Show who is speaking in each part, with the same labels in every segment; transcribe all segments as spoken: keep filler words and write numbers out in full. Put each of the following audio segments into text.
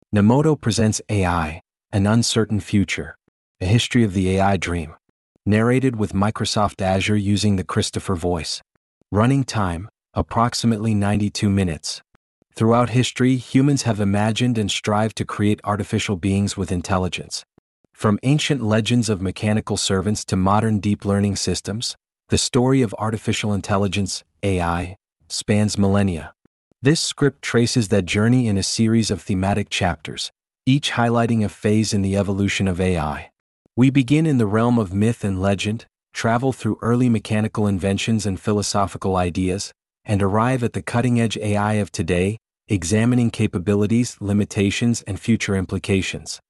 Speaker 1: Nemoto presents A I, An Uncertain Future, a history of the A I dream. Narrated with Microsoft Azure using the Christopher voice. Running time, approximately ninety-two minutes. Throughout history, humans have imagined and strived to create artificial beings with intelligence. From ancient legends of mechanical servants to modern deep learning systems, the story of artificial intelligence, A I, spans millennia. This script traces that journey in a series of thematic chapters, each highlighting a phase in the evolution of A I. We begin in the realm of myth and legend, travel through early mechanical inventions and philosophical ideas, and arrive at the cutting-edge A I of today, examining capabilities, limitations, and future implications.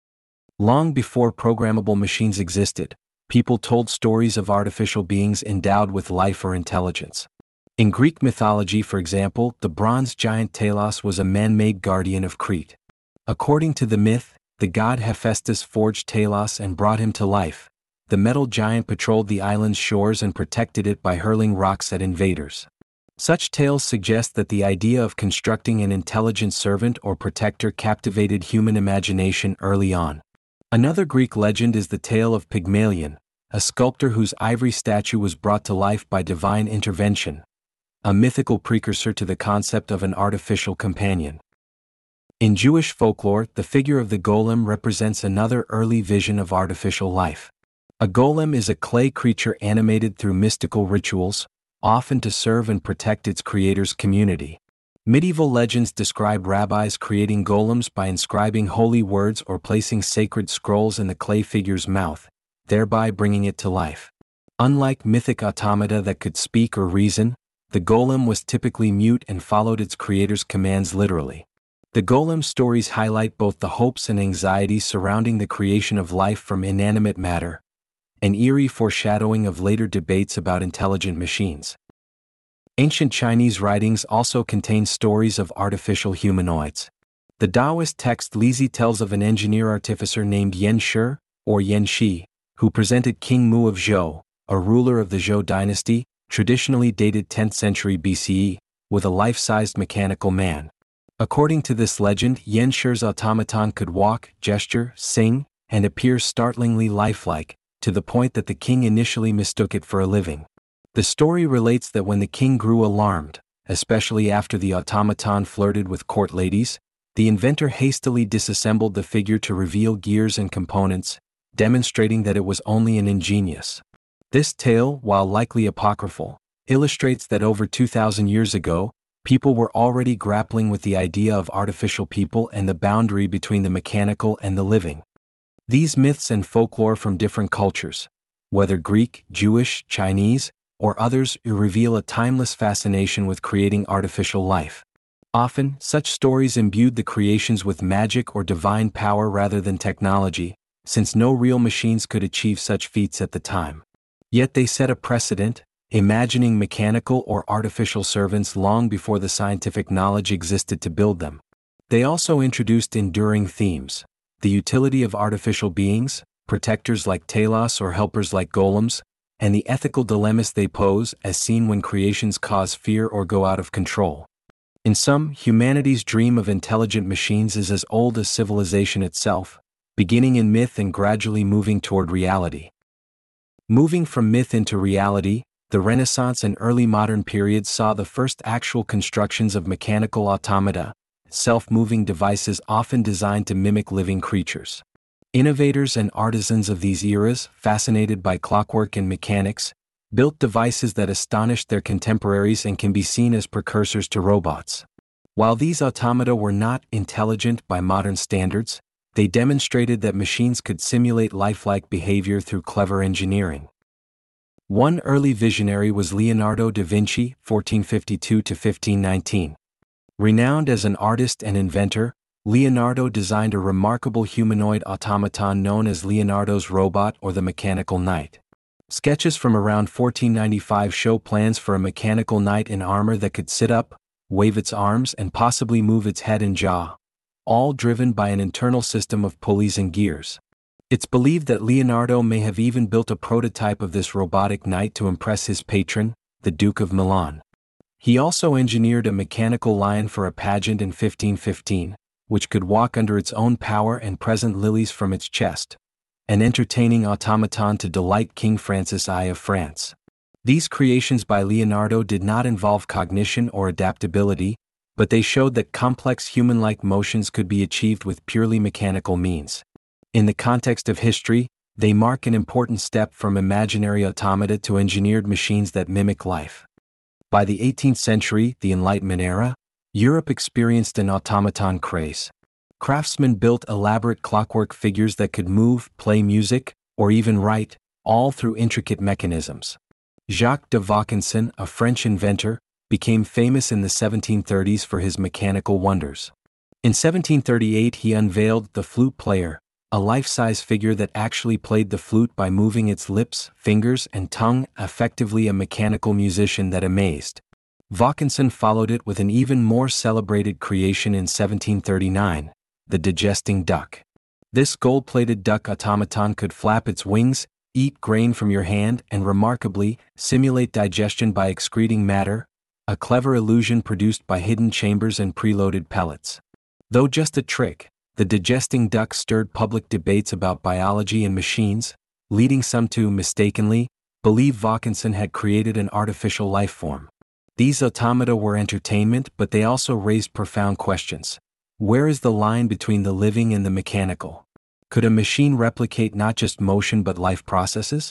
Speaker 1: Long before programmable machines existed, people told stories of artificial beings endowed with life or intelligence. In Greek mythology, for example, the bronze giant Talos was a man-made guardian of Crete. According to the myth, the god Hephaestus forged Talos and brought him to life. The metal giant patrolled the island's shores and protected it by hurling rocks at invaders. Such tales suggest that the idea of constructing an intelligent servant or protector captivated human imagination early on. Another Greek legend is the tale of Pygmalion, a sculptor whose ivory statue was brought to life by divine intervention, a mythical precursor to the concept of an artificial companion. In Jewish folklore, the figure of the golem represents another early vision of artificial life. A golem is a clay creature animated through mystical rituals, often to serve and protect its creator's community. Medieval legends describe rabbis creating golems by inscribing holy words or placing sacred scrolls in the clay figure's mouth, thereby bringing it to life. Unlike mythic automata that could speak or reason, the golem was typically mute and followed its creator's commands literally. The golem stories highlight both the hopes and anxieties surrounding the creation of life from inanimate matter, an eerie foreshadowing of later debates about intelligent machines. Ancient Chinese writings also contain stories of artificial humanoids. The Taoist text Lizi tells of an engineer-artificer named Yan Shi, or Yan Shi, who presented King Mu of Zhou, a ruler of the Zhou dynasty, traditionally dated tenth century B C E, with a life-sized mechanical man. According to this legend, Yan Shi's automaton could walk, gesture, sing, and appear startlingly lifelike, to the point that the king initially mistook it for a living. The story relates that when the king grew alarmed, especially after the automaton flirted with court ladies, the inventor hastily disassembled the figure to reveal gears and components, demonstrating that it was only an ingenious. This tale, while likely apocryphal, illustrates that over two thousand years ago, people were already grappling with the idea of artificial people and the boundary between the mechanical and the living. These myths and folklore from different cultures, whether Greek, Jewish, Chinese, or others, reveal a timeless fascination with creating artificial life. Often, such stories imbued the creations with magic or divine power rather than technology, since no real machines could achieve such feats at the time. Yet they set a precedent, imagining mechanical or artificial servants long before the scientific knowledge existed to build them. They also introduced enduring themes: the utility of artificial beings, protectors like Talos or helpers like golems, and the ethical dilemmas they pose as seen when creations cause fear or go out of control. In sum, humanity's dream of intelligent machines is as old as civilization itself, beginning in myth and gradually moving toward reality. Moving from myth into reality, the Renaissance and early modern periods saw the first actual constructions of mechanical automata, self-moving devices often designed to mimic living creatures. Innovators and artisans of these eras, fascinated by clockwork and mechanics, built devices that astonished their contemporaries and can be seen as precursors to robots. While these automata were not intelligent by modern standards, they demonstrated that machines could simulate lifelike behavior through clever engineering. One early visionary was Leonardo da Vinci, fourteen fifty-two to fifteen nineteen. Renowned as an artist and inventor, Leonardo designed a remarkable humanoid automaton known as Leonardo's robot or the Mechanical Knight. Sketches from around fourteen ninety-five show plans for a mechanical knight in armor that could sit up, wave its arms, and possibly move its head and jaw, all driven by an internal system of pulleys and gears. It's believed that Leonardo may have even built a prototype of this robotic knight to impress his patron, the Duke of Milan. He also engineered a mechanical lion for a pageant in fifteen fifteen, which could walk under its own power and present lilies from its chest. An entertaining automaton to delight King Francis the First of France. These creations by Leonardo did not involve cognition or adaptability, but they showed that complex human-like motions could be achieved with purely mechanical means. In the context of history, they mark an important step from imaginary automata to engineered machines that mimic life. By the eighteenth century, the Enlightenment era, Europe experienced an automaton craze. Craftsmen built elaborate clockwork figures that could move, play music, or even write, all through intricate mechanisms. Jacques de Vaucanson, a French inventor, became famous in the seventeen thirties for his mechanical wonders. In seventeen thirty-eight he unveiled the flute player, a life-size figure that actually played the flute by moving its lips, fingers, and tongue, effectively a mechanical musician that amazed. Vaucanson followed it with an even more celebrated creation in seventeen thirty-nine, the digesting duck. This gold-plated duck automaton could flap its wings, eat grain from your hand, and remarkably, simulate digestion by excreting matter, a clever illusion produced by hidden chambers and preloaded pellets. Though just a trick, the digesting duck stirred public debates about biology and machines, leading some to, mistakenly, believe Vaucanson had created an artificial life form. These automata were entertainment, but they also raised profound questions. Where is the line between the living and the mechanical? Could a machine replicate not just motion but life processes?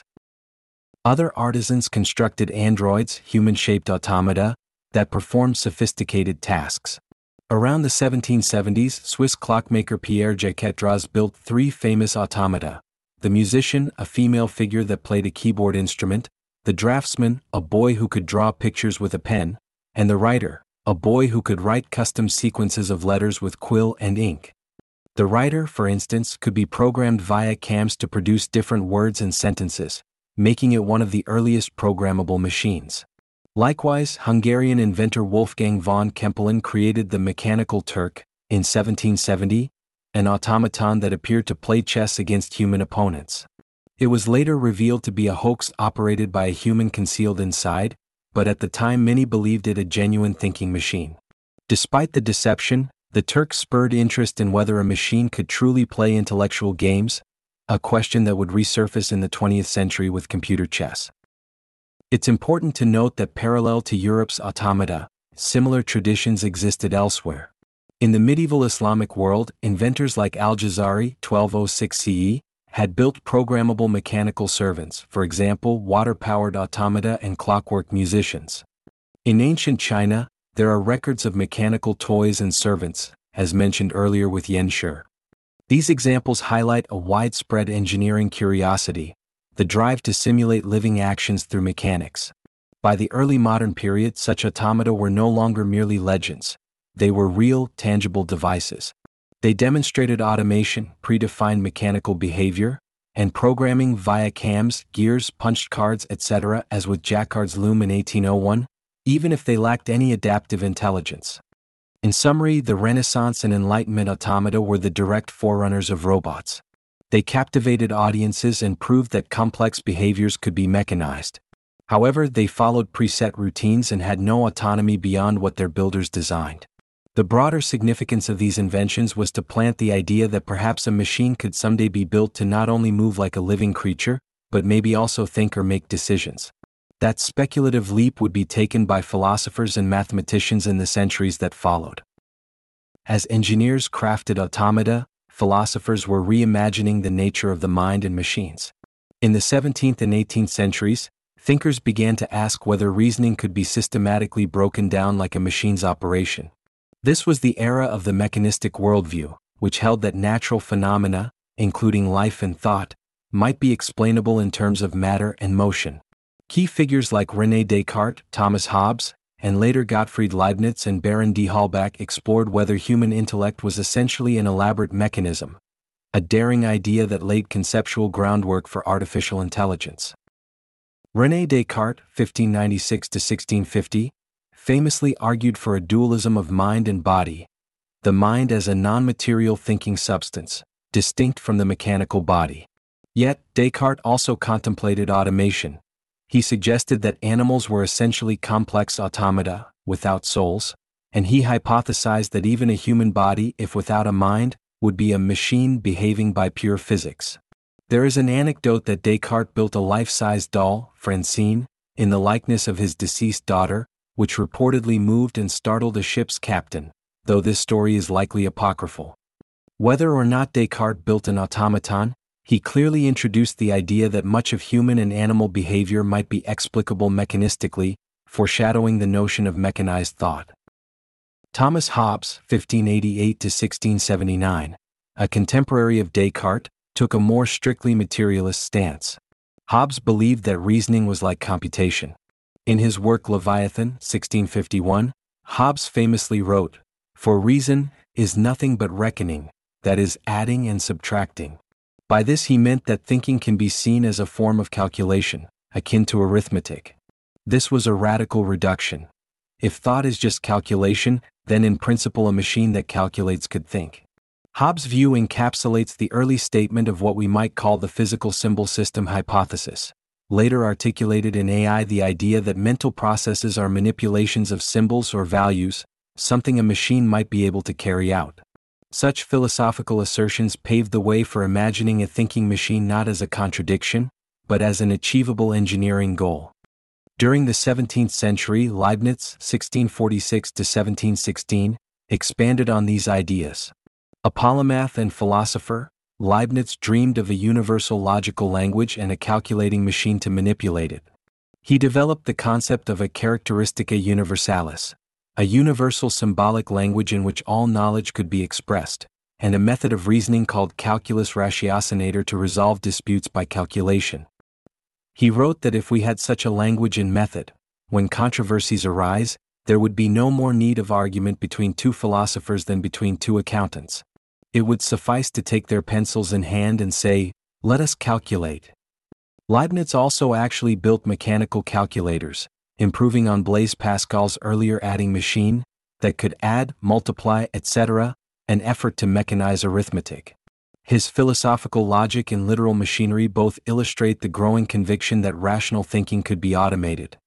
Speaker 1: Other artisans constructed androids, human-shaped automata, that performed sophisticated tasks. Around the seventeen seventies, Swiss clockmaker Pierre Jaquet-Droz built three famous automata: the musician, a female figure that played a keyboard instrument; the draftsman, a boy who could draw pictures with a pen; and the writer, a boy who could write custom sequences of letters with quill and ink. The writer, for instance, could be programmed via cams to produce different words and sentences, making it one of the earliest programmable machines. Likewise, Hungarian inventor Wolfgang von Kempelen created the Mechanical Turk, in seventeen seventy, an automaton that appeared to play chess against human opponents. It was later revealed to be a hoax operated by a human concealed inside, but at the time many believed it a genuine thinking machine. Despite the deception, the Turk spurred interest in whether a machine could truly play intellectual games, a question that would resurface in the twentieth century with computer chess. It's important to note that parallel to Europe's automata, similar traditions existed elsewhere. In the medieval Islamic world, inventors like Al-Jazari, twelve oh six C E, had built programmable mechanical servants, for example, water-powered automata and clockwork musicians. In ancient China, there are records of mechanical toys and servants, as mentioned earlier with Yan Shi. These examples highlight a widespread engineering curiosity, the drive to simulate living actions through mechanics. By the early modern period, such automata were no longer merely legends. They were real, tangible devices. They demonstrated automation, predefined mechanical behavior, and programming via cams, gears, punched cards, et cetera, as with Jacquard's loom in eighteen oh one, even if they lacked any adaptive intelligence. In summary, the Renaissance and Enlightenment automata were the direct forerunners of robots. They captivated audiences and proved that complex behaviors could be mechanized. However, they followed preset routines and had no autonomy beyond what their builders designed. The broader significance of these inventions was to plant the idea that perhaps a machine could someday be built to not only move like a living creature, but maybe also think or make decisions. That speculative leap would be taken by philosophers and mathematicians in the centuries that followed. As engineers crafted automata, philosophers were reimagining the nature of the mind and machines. In the seventeenth and eighteenth centuries, thinkers began to ask whether reasoning could be systematically broken down like a machine's operation. This was the era of the mechanistic worldview, which held that natural phenomena, including life and thought, might be explainable in terms of matter and motion. Key figures like René Descartes, Thomas Hobbes, and later Gottfried Leibniz and Baron de Halbach explored whether human intellect was essentially an elaborate mechanism, a daring idea that laid conceptual groundwork for artificial intelligence. René Descartes, fifteen ninety-six to sixteen fifty, famously argued for a dualism of mind and body, the mind as a non-material thinking substance, distinct from the mechanical body. Yet, Descartes also contemplated automation. He suggested that animals were essentially complex automata, without souls, and he hypothesized that even a human body, if without a mind, would be a machine behaving by pure physics. There is an anecdote that Descartes built a life-sized doll, Francine, in the likeness of his deceased daughter, which reportedly moved and startled a ship's captain, though this story is likely apocryphal. Whether or not Descartes built an automaton, he clearly introduced the idea that much of human and animal behavior might be explicable mechanistically, foreshadowing the notion of mechanized thought. Thomas Hobbes, fifteen eighty-eight to sixteen seventy-nine, a contemporary of Descartes, took a more strictly materialist stance. Hobbes believed that reasoning was like computation. In his work Leviathan, sixteen fifty-one, Hobbes famously wrote, "For reason is nothing but reckoning, that is, adding and subtracting." By this he meant that thinking can be seen as a form of calculation, akin to arithmetic. This was a radical reduction. If thought is just calculation, then in principle a machine that calculates could think. Hobbes' view encapsulates the early statement of what we might call the physical symbol system hypothesis, later articulated in A I the idea that mental processes are manipulations of symbols or values, something a machine might be able to carry out. Such philosophical assertions paved the way for imagining a thinking machine not as a contradiction, but as an achievable engineering goal. During the seventeenth century, Leibniz, sixteen forty-six to seventeen sixteen, expanded on these ideas. A polymath and philosopher, Leibniz dreamed of a universal logical language and a calculating machine to manipulate it. He developed the concept of a characteristica universalis, a universal symbolic language in which all knowledge could be expressed, and a method of reasoning called calculus ratiocinator to resolve disputes by calculation. He wrote that if we had such a language and method, when controversies arise, there would be no more need of argument between two philosophers than between two accountants. It would suffice to take their pencils in hand and say, "Let us calculate." Leibniz also actually built mechanical calculators, improving on Blaise Pascal's earlier adding machine, that could add, multiply, et cetera, an effort to mechanize arithmetic. His philosophical logic and literal machinery both illustrate the growing conviction that rational thinking could be automated.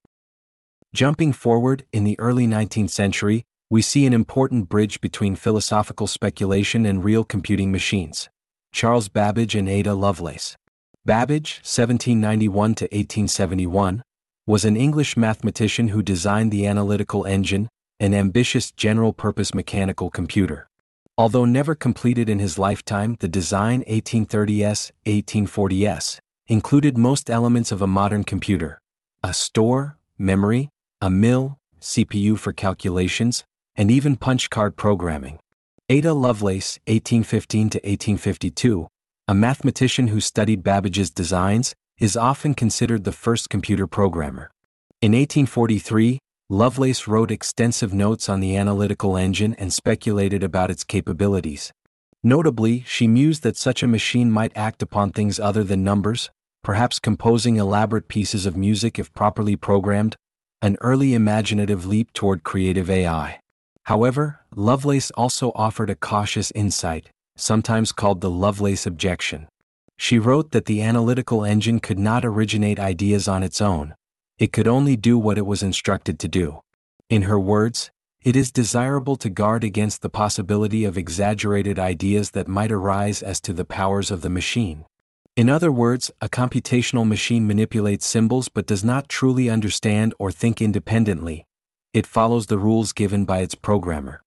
Speaker 1: Jumping forward, in the early nineteenth century, we see an important bridge between philosophical speculation and real computing machines. Charles Babbage and Ada Lovelace. Babbage, seventeen ninety-one to eighteen seventy-one, was an English mathematician who designed the analytical engine, an ambitious general-purpose mechanical computer. Although never completed in his lifetime, the design eighteen thirty S, eighteen forty S included most elements of a modern computer: a store, memory, a mill, C P U for calculations, and even punch card programming. Ada Lovelace, eighteen fifteen to eighteen fifty-two, a mathematician who studied Babbage's designs, is often considered the first computer programmer. In eighteen forty-three, Lovelace wrote extensive notes on the analytical engine and speculated about its capabilities. Notably, she mused that such a machine might act upon things other than numbers, perhaps composing elaborate pieces of music if properly programmed, an early imaginative leap toward creative A I. However, Lovelace also offered a cautious insight, sometimes called the Lovelace objection. She wrote that the analytical engine could not originate ideas on its own. It could only do what it was instructed to do. In her words, it is desirable to guard against the possibility of exaggerated ideas that might arise as to the powers of the machine. In other words, a computational machine manipulates symbols but does not truly understand or think independently. It follows the rules given by its programmer.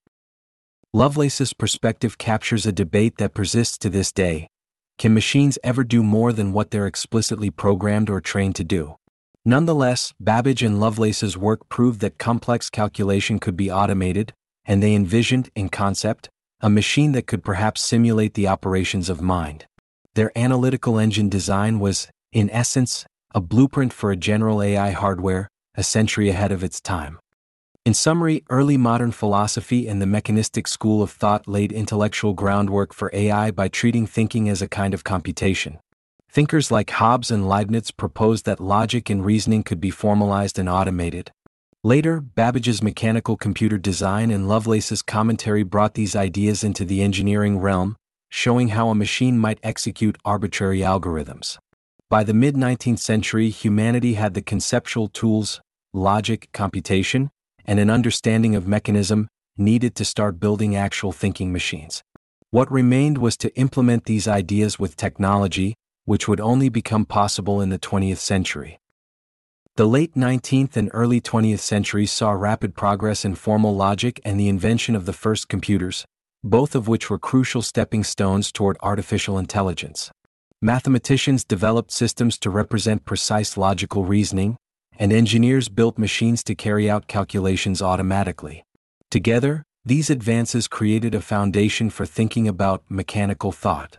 Speaker 1: Lovelace's perspective captures a debate that persists to this day. Can machines ever do more than what they're explicitly programmed or trained to do? Nonetheless, Babbage and Lovelace's work proved that complex calculation could be automated, and they envisioned, in concept, a machine that could perhaps simulate the operations of mind. Their analytical engine design was, in essence, a blueprint for a general A I hardware, a century ahead of its time. In summary, early modern philosophy and the mechanistic school of thought laid intellectual groundwork for A I by treating thinking as a kind of computation. Thinkers like Hobbes and Leibniz proposed that logic and reasoning could be formalized and automated. Later, Babbage's mechanical computer design and Lovelace's commentary brought these ideas into the engineering realm, showing how a machine might execute arbitrary algorithms. By the mid-nineteenth century, humanity had the conceptual tools, logic, computation, and an understanding of mechanism, needed to start building actual thinking machines. What remained was to implement these ideas with technology, which would only become possible in the twentieth century. The late nineteenth and early twentieth centuries saw rapid progress in formal logic and the invention of the first computers, both of which were crucial stepping stones toward artificial intelligence. Mathematicians developed systems to represent precise logical reasoning, and engineers built machines to carry out calculations automatically. Together, these advances created a foundation for thinking about mechanical thought.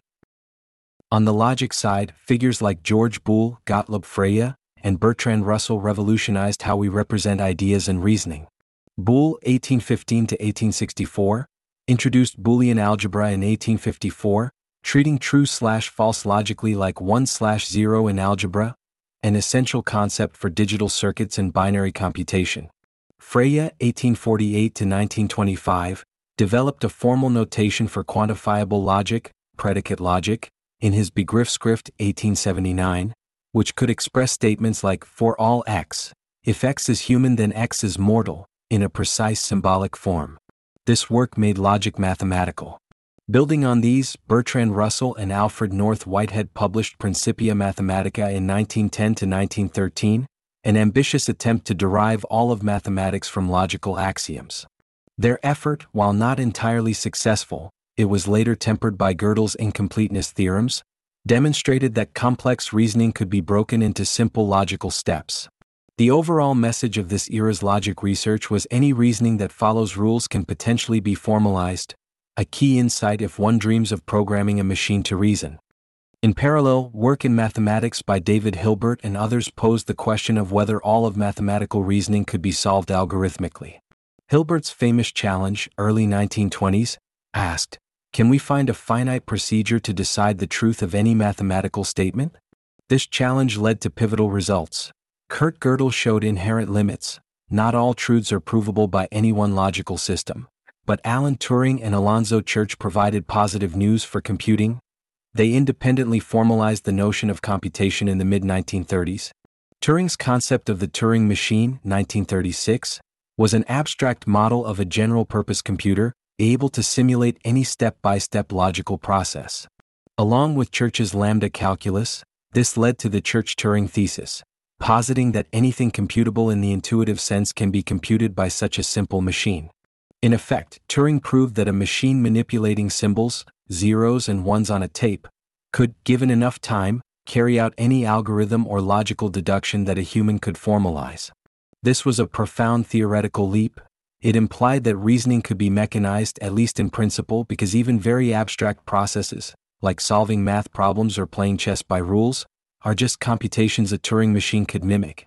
Speaker 1: On the logic side, figures like George Boole, Gottlob Frege, and Bertrand Russell revolutionized how we represent ideas and reasoning. Boole, eighteen fifteen to eighteen sixty-four, introduced Boolean algebra in eighteen fifty-four, treating true-slash-false logically like one-slash-zero in algebra, an essential concept for digital circuits and binary computation. Frege, eighteen forty-eight to nineteen twenty-five, developed a formal notation for quantifiable logic, predicate logic, in his Begriffsschrift eighteen seventy-nine, which could express statements like, for all x, if x is human then x is mortal, in a precise symbolic form. This work made logic mathematical. Building on these, Bertrand Russell and Alfred North Whitehead published Principia Mathematica in nineteen ten to nineteen thirteen, an ambitious attempt to derive all of mathematics from logical axioms. Their effort, while not entirely successful, it was later tempered by Gödel's incompleteness theorems, demonstrated that complex reasoning could be broken into simple logical steps. The overall message of this era's logic research was any reasoning that follows rules can potentially be formalized, a key insight if one dreams of programming a machine to reason. In parallel, work in mathematics by David Hilbert and others posed the question of whether all of mathematical reasoning could be solved algorithmically. Hilbert's famous challenge, early nineteen twenties, asked, can we find a finite procedure to decide the truth of any mathematical statement? This challenge led to pivotal results. Kurt Gödel showed inherent limits. Not all truths are provable by any one logical system. But Alan Turing and Alonzo Church provided positive news for computing. They independently formalized the notion of computation in the mid nineteen thirties. Turing's concept of the Turing machine, nineteen thirty-six, was an abstract model of a general-purpose computer, able to simulate any step-by-step logical process. Along with Church's lambda calculus, this led to the Church-Turing thesis, positing that anything computable in the intuitive sense can be computed by such a simple machine. In effect, Turing proved that a machine manipulating symbols, zeros and ones on a tape, could, given enough time, carry out any algorithm or logical deduction that a human could formalize. This was a profound theoretical leap. It implied that reasoning could be mechanized at least in principle because even very abstract processes, like solving math problems or playing chess by rules, are just computations a Turing machine could mimic.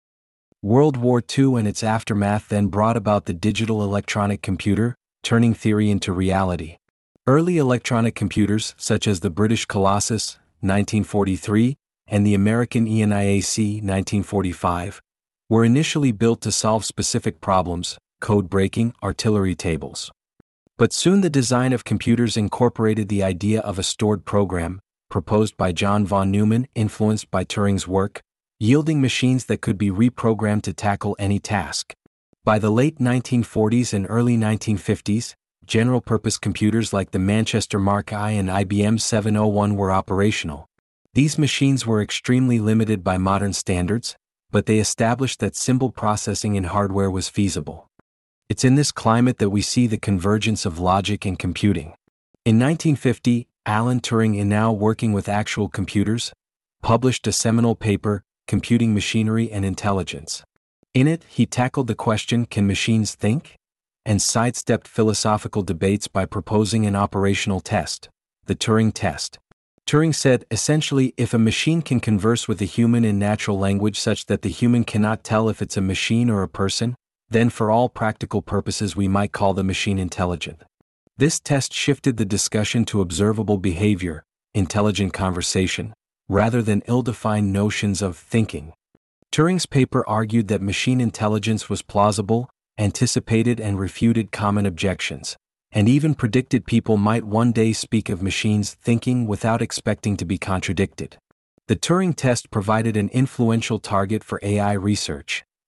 Speaker 1: World War Two and its aftermath then brought about the digital electronic computer, turning theory into reality. Early electronic computers, such as the British Colossus, nineteen forty-three, and the American ENIAC, nineteen forty-five, were initially built to solve specific problems, code breaking, artillery tables. But soon the design of computers incorporated the idea of a stored program, proposed by John von Neumann, influenced by Turing's work, yielding machines that could be reprogrammed to tackle any task. By the late nineteen forties and early nineteen fifties, general-purpose computers like the Manchester Mark I and I B M seven oh one were operational. These machines were extremely limited by modern standards, but they established that symbol processing in hardware was feasible. It's in this climate that we see the convergence of logic and computing. In nineteen fifty, Alan Turing, now working with actual computers, published a seminal paper, Computing Machinery and Intelligence. In it, he tackled the question, can machines think? And sidestepped philosophical debates by proposing an operational test, the Turing test. Turing said, essentially, if a machine can converse with a human in natural language such that the human cannot tell if it's a machine or a person, then for all practical purposes we might call the machine intelligent. This test shifted the discussion to observable behavior, intelligent conversation, rather than ill-defined notions of thinking. Turing's paper argued that machine intelligence was plausible, anticipated and refuted common objections, and even predicted people might one day speak of machines thinking without expecting to be contradicted. The Turing test provided an influential target for A I research.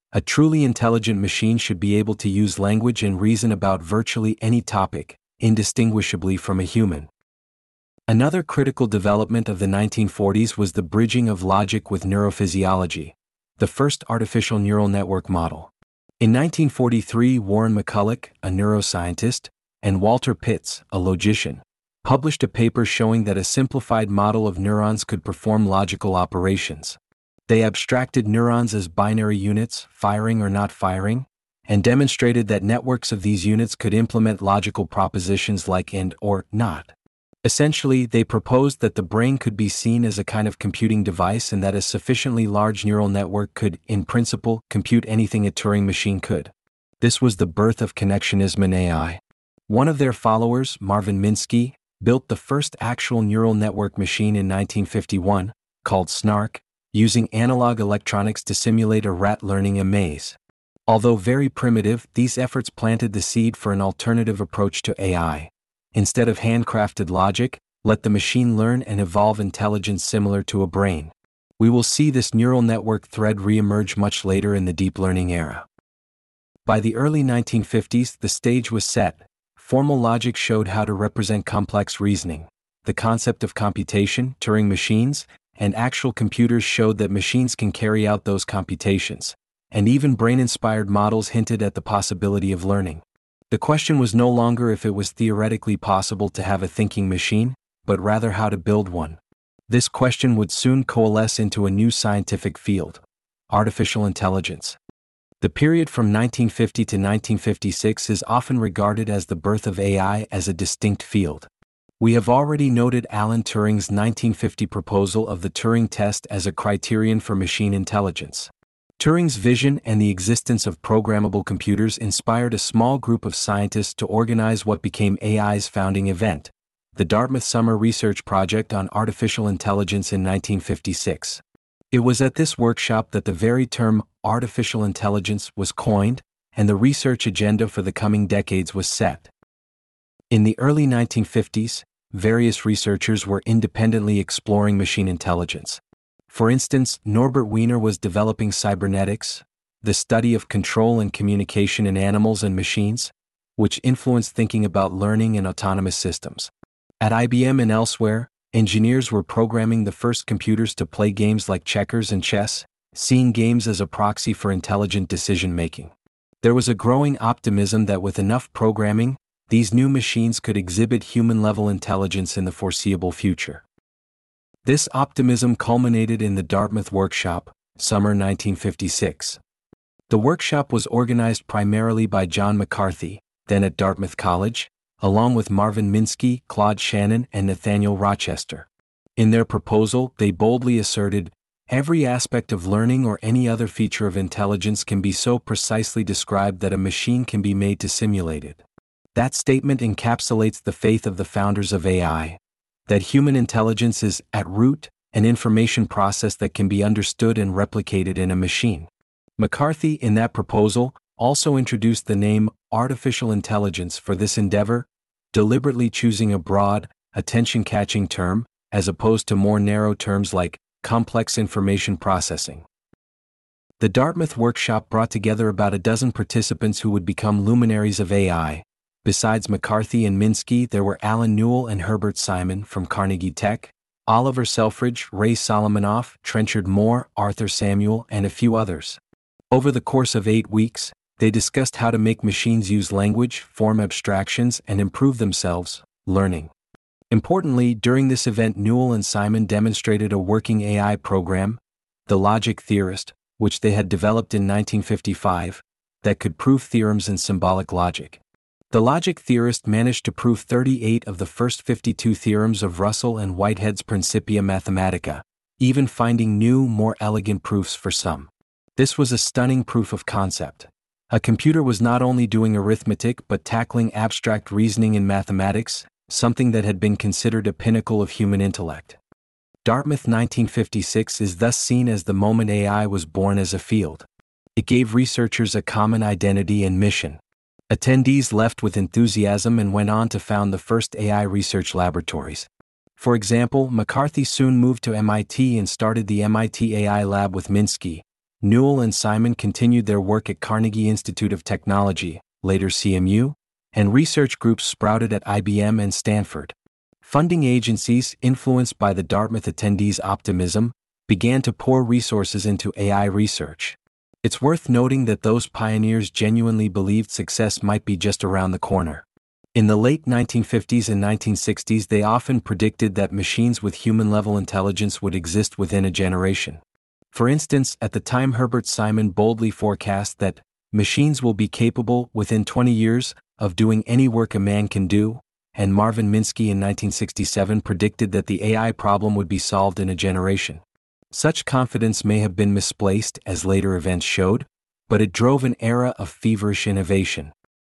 Speaker 1: A truly intelligent machine should be able to use language and reason about virtually any topic, indistinguishably from a human. Another critical development of the nineteen forties was the bridging of logic with neurophysiology, the first artificial neural network model. In nineteen forty-three, Warren McCulloch, a neuroscientist, and Walter Pitts, a logician, published a paper showing that a simplified model of neurons could perform logical operations. They abstracted neurons as binary units, firing or not firing, and demonstrated that networks of these units could implement logical propositions like and or not. Essentially, they proposed that the brain could be seen as a kind of computing device and that a sufficiently large neural network could, in principle, compute anything a Turing machine could. This was the birth of connectionism in A I. One of their followers, Marvin Minsky, built the first actual neural network machine in nineteen fifty-one, called SNARK, using analog electronics to simulate a rat learning a maze. Although very primitive, these efforts planted the seed for an alternative approach to A I. Instead of handcrafted logic, let the machine learn and evolve intelligence similar to a brain. We will see this neural network thread re-emerge much later in the deep learning era. By the early nineteen fifties, the stage was set. Formal logic showed how to represent complex reasoning. The concept of computation, Turing machines, and actual computers showed that machines can carry out those computations, and even brain-inspired models hinted at the possibility of learning. The question was no longer if it was theoretically possible to have a thinking machine, but rather how to build one. This question would soon coalesce into a new scientific field: artificial intelligence. The period from nineteen fifty to nineteen fifty-six is often regarded as the birth of A I as a distinct field. We have already noted Alan Turing's nineteen fifty proposal of the Turing test as a criterion for machine intelligence. Turing's vision and the existence of programmable computers inspired a small group of scientists to organize what became A I's founding event, the Dartmouth Summer Research Project on Artificial Intelligence in nineteen fifty-six. It was at this workshop that the very term artificial intelligence was coined, and the research agenda for the coming decades was set. In the early nineteen fifties, various researchers were independently exploring machine intelligence. For instance, Norbert Wiener was developing cybernetics, the study of control and communication in animals and machines, which influenced thinking about learning and autonomous systems. At I B M and elsewhere, engineers were programming the first computers to play games like checkers and chess, seeing games as a proxy for intelligent decision-making. There was a growing optimism that with enough programming, these new machines could exhibit human-level intelligence in the foreseeable future. This optimism culminated in the Dartmouth Workshop, summer nineteen fifty-six. The workshop was organized primarily by John McCarthy, then at Dartmouth College, along with Marvin Minsky, Claude Shannon, and Nathaniel Rochester. In their proposal, they boldly asserted, every aspect of learning or any other feature of intelligence can be so precisely described that a machine can be made to simulate it. That statement encapsulates the faith of the founders of A I, that human intelligence is, at root, an information process that can be understood and replicated in a machine. McCarthy, in that proposal, also introduced the name artificial intelligence for this endeavor, deliberately choosing a broad, attention-catching term, as opposed to more narrow terms like complex information processing. The Dartmouth Workshop brought together about a dozen participants who would become luminaries of A I. Besides McCarthy and Minsky, there were Alan Newell and Herbert Simon from Carnegie Tech, Oliver Selfridge, Ray Solomonoff, Trenchard Moore, Arthur Samuel, and a few others. Over the course of eight weeks, they discussed how to make machines use language, form abstractions, and improve themselves, learning. Importantly, during this event, Newell and Simon demonstrated a working A I program, the Logic Theorist, which they had developed in nineteen fifty-five, that could prove theorems in symbolic logic. The Logic Theorist managed to prove thirty-eight of the first fifty-two theorems of Russell and Whitehead's Principia Mathematica, even finding new, more elegant proofs for some. This was a stunning proof of concept. A computer was not only doing arithmetic but tackling abstract reasoning in mathematics, something that had been considered a pinnacle of human intellect. Dartmouth nineteen fifty-six is thus seen as the moment A I was born as a field. It gave researchers a common identity and mission. Attendees left with enthusiasm and went on to found the first A I research laboratories. For example, McCarthy soon moved to M I T and started the M I T A I lab with Minsky, Newell and Simon continued their work at Carnegie Institute of Technology, later C M U, and research groups sprouted at I B M and Stanford. Funding agencies, influenced by the Dartmouth attendees' optimism, began to pour resources into A I research. It's worth noting that those pioneers genuinely believed success might be just around the corner. In the late nineteen fifties and nineteen sixties, they often predicted that machines with human-level intelligence would exist within a generation. For instance, at the time Herbert Simon boldly forecast that machines will be capable, within twenty years, of doing any work a man can do, and Marvin Minsky in nineteen sixty-seven predicted that the A I problem would be solved in a generation. Such confidence may have been misplaced, as later events showed, but it drove an era of feverish innovation.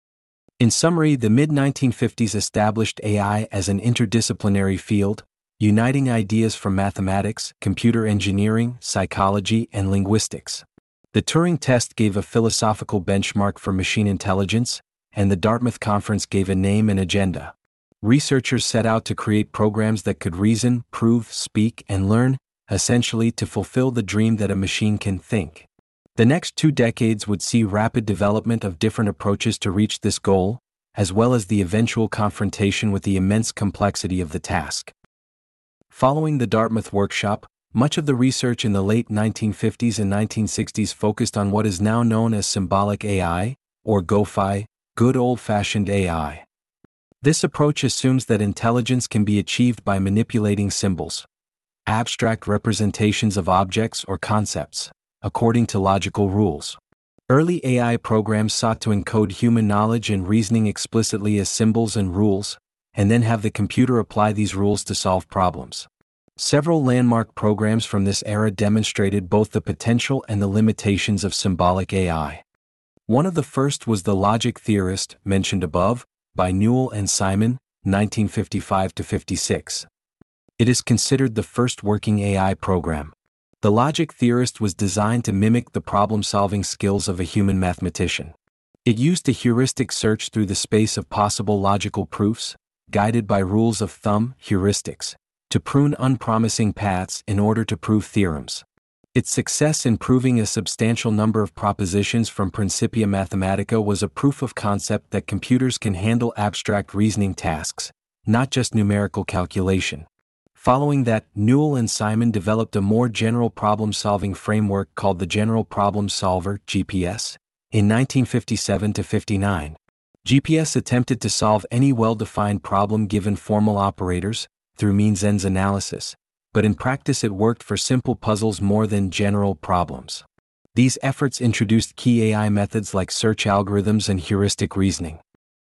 Speaker 1: In summary, the mid nineteen fifties established A I as an interdisciplinary field, uniting ideas from mathematics, computer engineering, psychology, and linguistics. The Turing test gave a philosophical benchmark for machine intelligence, and the Dartmouth Conference gave a name and agenda. Researchers set out to create programs that could reason, prove, speak, and learn, essentially to fulfill the dream that a machine can think. The next two decades would see rapid development of different approaches to reach this goal, as well as the eventual confrontation with the immense complexity of the task. Following the Dartmouth workshop, much of the research in the late nineteen fifties and nineteen sixties focused on what is now known as symbolic A I, or GoFi, good old-fashioned A I. This approach assumes that intelligence can be achieved by manipulating symbols, abstract representations of objects or concepts, according to logical rules. Early A I programs sought to encode human knowledge and reasoning explicitly as symbols and rules, and then have the computer apply these rules to solve problems. Several landmark programs from this era demonstrated both the potential and the limitations of symbolic A I. One of the first was The Logic Theorist, mentioned above, by Newell and Simon, nineteen fifty-five to fifty-six. It is considered the first working A I program. The Logic Theorist was designed to mimic the problem-solving skills of a human mathematician. It used a heuristic search through the space of possible logical proofs, guided by rules of thumb, heuristics, to prune unpromising paths in order to prove theorems. Its success in proving a substantial number of propositions from Principia Mathematica was a proof of concept that computers can handle abstract reasoning tasks, not just numerical calculation. Following that, Newell and Simon developed a more general problem-solving framework called the General Problem Solver (G P S) in nineteen fifty-seven to fifty-nine. G P S attempted to solve any well-defined problem given formal operators, through means-ends analysis, but in practice it worked for simple puzzles more than general problems. These efforts introduced key A I methods like search algorithms and heuristic reasoning.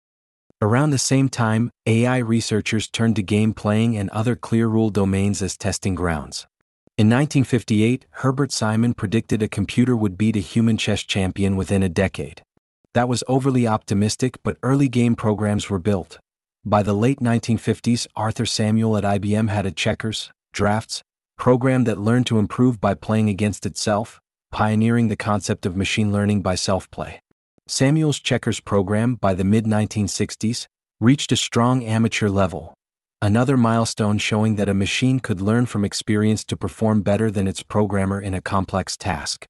Speaker 1: Around the same time, A I researchers turned to game playing and other clear rule domains as testing grounds. In nineteen fifty-eight, Herbert Simon predicted a computer would beat a human chess champion within a decade. That was overly optimistic, but early game programs were built. By the late nineteen fifties, Arthur Samuel at I B M had a checkers, drafts, program that learned to improve by playing against itself, pioneering the concept of machine learning by self-play. Samuel's checkers program, by the mid nineteen sixties, reached a strong amateur level, another milestone showing that a machine could learn from experience to perform better than its programmer in a complex task.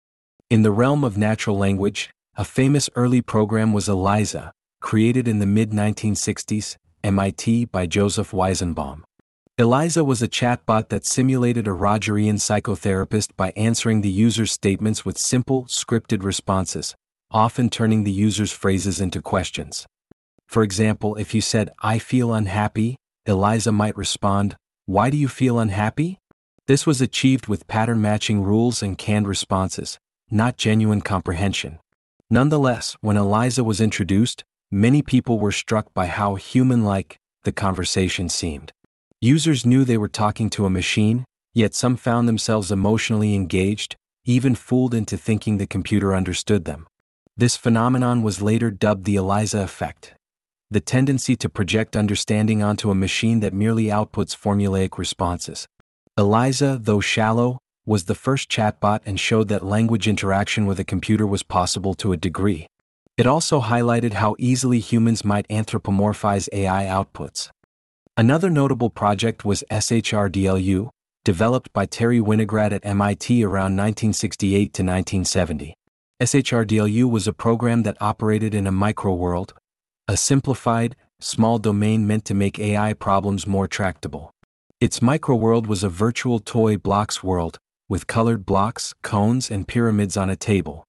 Speaker 1: In the realm of natural language, a famous early program was ELIZA, created in the mid nineteen sixties, M I T by Joseph Weizenbaum. ELIZA was a chatbot that simulated a Rogerian psychotherapist by answering the user's statements with simple, scripted responses, often turning the user's phrases into questions. For example, if you said, "I feel unhappy," ELIZA might respond, "Why do you feel unhappy?" This was achieved with pattern-matching rules and canned responses, not genuine comprehension. Nonetheless, when ELIZA was introduced, many people were struck by how human-like the conversation seemed. Users knew they were talking to a machine, yet some found themselves emotionally engaged, even fooled into thinking the computer understood them. This phenomenon was later dubbed the ELIZA effect, the tendency to project understanding onto a machine that merely outputs formulaic responses. ELIZA, though shallow, was the first chatbot and showed that language interaction with a computer was possible to a degree. It also highlighted how easily humans might anthropomorphize A I outputs. Another notable project was SHRDLU, developed by Terry Winograd at M I T around nineteen sixty-eight to nineteen seventy. SHRDLU was a program that operated in a microworld, a simplified, small domain meant to make A I problems more tractable. Its microworld was a virtual toy blocks world, with colored blocks, cones, and pyramids on a table.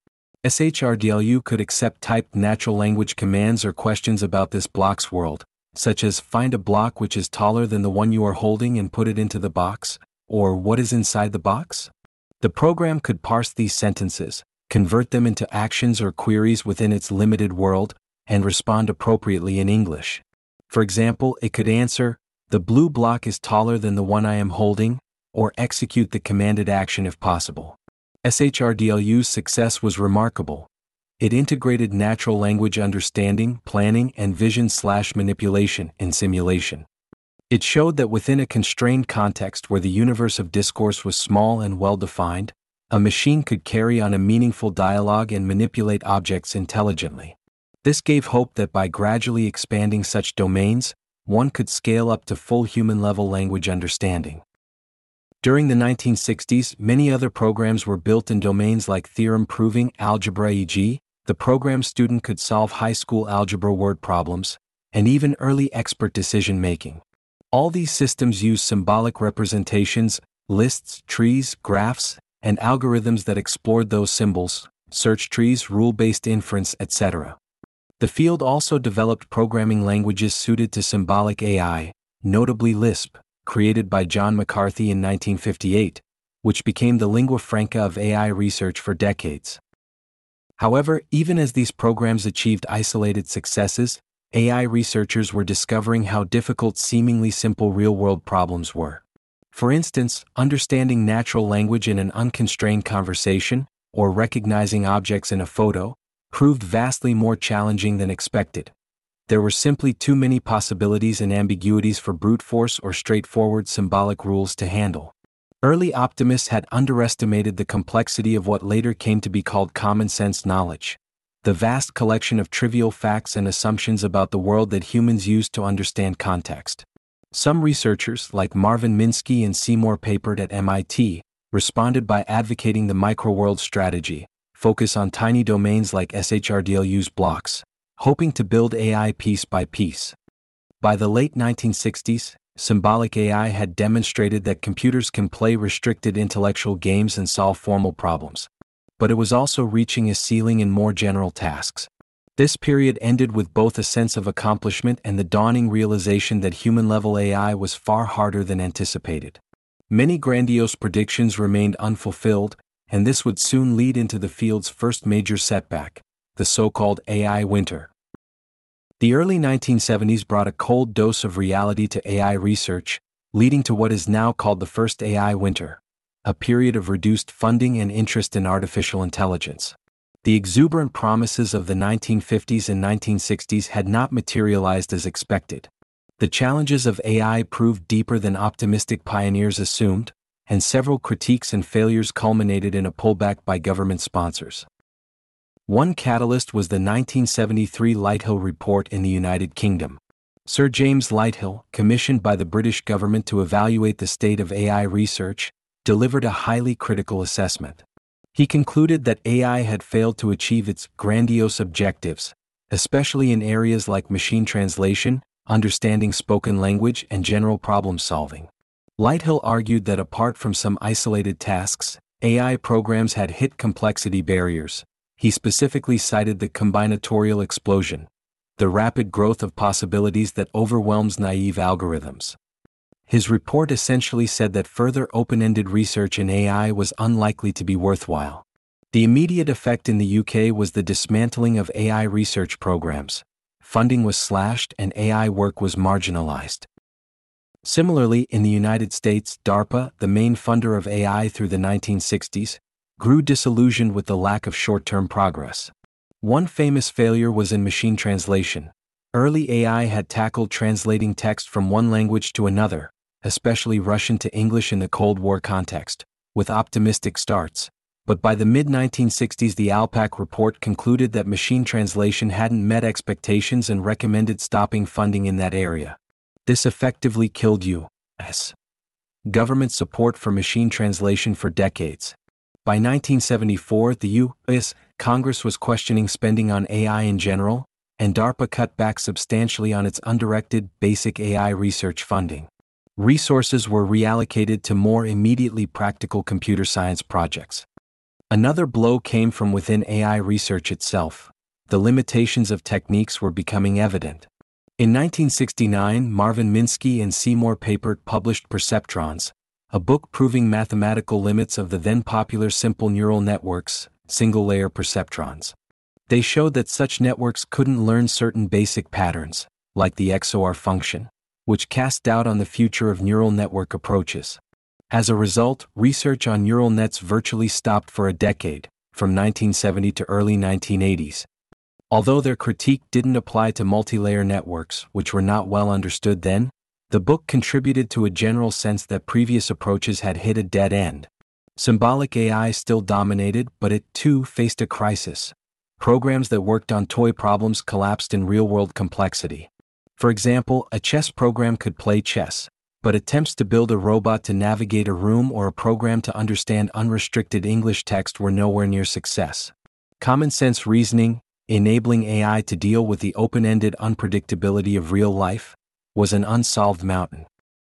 Speaker 1: SHRDLU could accept typed natural language commands or questions about this block's world, such as find a block which is taller than the one you are holding and put it into the box, or what is inside the box? The program could parse these sentences, convert them into actions or queries within its limited world, and respond appropriately in English. For example, it could answer, "The blue block is taller than the one I am holding," or execute the commanded action if possible. SHRDLU's success was remarkable. It integrated natural language understanding, planning, and vision-slash-manipulation in simulation. It showed that within a constrained context where the universe of discourse was small and well-defined, a machine could carry on a meaningful dialogue and manipulate objects intelligently. This gave hope that by gradually expanding such domains, one could scale up to full human-level language understanding. During the nineteen sixties, many other programs were built in domains like theorem-proving algebra, for example, the program student could solve high school algebra word problems, and even early expert decision-making. All these systems use symbolic representations, lists, trees, graphs, and algorithms that explored those symbols, search trees, rule-based inference, et cetera. The field also developed programming languages suited to symbolic A I, notably Lisp, created by John McCarthy in nineteen fifty-eight, which became the lingua franca of A I research for decades. However, even as these programs achieved isolated successes, A I researchers were discovering how difficult seemingly simple real-world problems were. For instance, understanding natural language in an unconstrained conversation, or recognizing objects in a photo, proved vastly more challenging than expected. There were simply too many possibilities and ambiguities for brute force or straightforward symbolic rules to handle. Early optimists had underestimated the complexity of what later came to be called common sense knowledge, the vast collection of trivial facts and assumptions about the world that humans use to understand context. Some researchers, like Marvin Minsky and Seymour Papert at M I T, responded by advocating the microworld strategy, focus on tiny domains like SHRDLU's blocks, hoping to build A I piece by piece. By the late nineteen sixties, symbolic A I had demonstrated that computers can play restricted intellectual games and solve formal problems. But it was also reaching a ceiling in more general tasks. This period ended with both a sense of accomplishment and the dawning realization that human-level A I was far harder than anticipated. Many grandiose predictions remained unfulfilled, and this would soon lead into the field's first major setback, the so-called A I winter. The early nineteen seventies brought a cold dose of reality to A I research, leading to what is now called the first A I winter, a period of reduced funding and interest in artificial intelligence. The exuberant promises of the nineteen fifties and nineteen sixties had not materialized as expected. The challenges of A I proved deeper than optimistic pioneers assumed, and several critiques and failures culminated in a pullback by government sponsors. One catalyst was the nineteen seventy-three Lighthill Report in the United Kingdom. Sir James Lighthill, commissioned by the British government to evaluate the state of A I research, delivered a highly critical assessment. He concluded that A I had failed to achieve its grandiose objectives, especially in areas like machine translation, understanding spoken language, and general problem solving. Lighthill argued that apart from some isolated tasks, A I programs had hit complexity barriers. He specifically cited the combinatorial explosion, the rapid growth of possibilities that overwhelms naive algorithms. His report essentially said that further open-ended research in A I was unlikely to be worthwhile. The immediate effect in the U K was the dismantling of A I research programs. Funding was slashed and A I work was marginalized. Similarly, in the United States, DARPA, the main funder of A I through the nineteen sixties, grew disillusioned with the lack of short-term progress. One famous failure was in machine translation. Early A I had tackled translating text from one language to another, especially Russian to English in the Cold War context, with optimistic starts. But by the mid nineteen sixties, the ALPAC report concluded that machine translation hadn't met expectations and recommended stopping funding in that area. This effectively killed U S government support for machine translation for decades. By nineteen seventy-four, the U S Congress was questioning spending on A I in general, and DARPA cut back substantially on its undirected, basic A I research funding. Resources were reallocated to more immediately practical computer science projects. Another blow came from within A I research itself. The limitations of techniques were becoming evident. In nineteen sixty-nine, Marvin Minsky and Seymour Papert published Perceptrons, a book proving mathematical limits of the then popular simple neural networks, single-layer perceptrons. They showed that such networks couldn't learn certain basic patterns, like the X O R function, which cast doubt on the future of neural network approaches. As a result, research on neural nets virtually stopped for a decade, from nineteen seventy to early nineteen eighties. Although their critique didn't apply to multilayer networks, which were not well understood then, the book contributed to a general sense that previous approaches had hit a dead end. Symbolic A I still dominated, but it too faced a crisis. Programs that worked on toy problems collapsed in real-world complexity. For example, a chess program could play chess, but attempts to build a robot to navigate a room or a program to understand unrestricted English text were nowhere near success. Common sense reasoning, enabling A I to deal with the open-ended unpredictability of real life, was an unsolved mountain.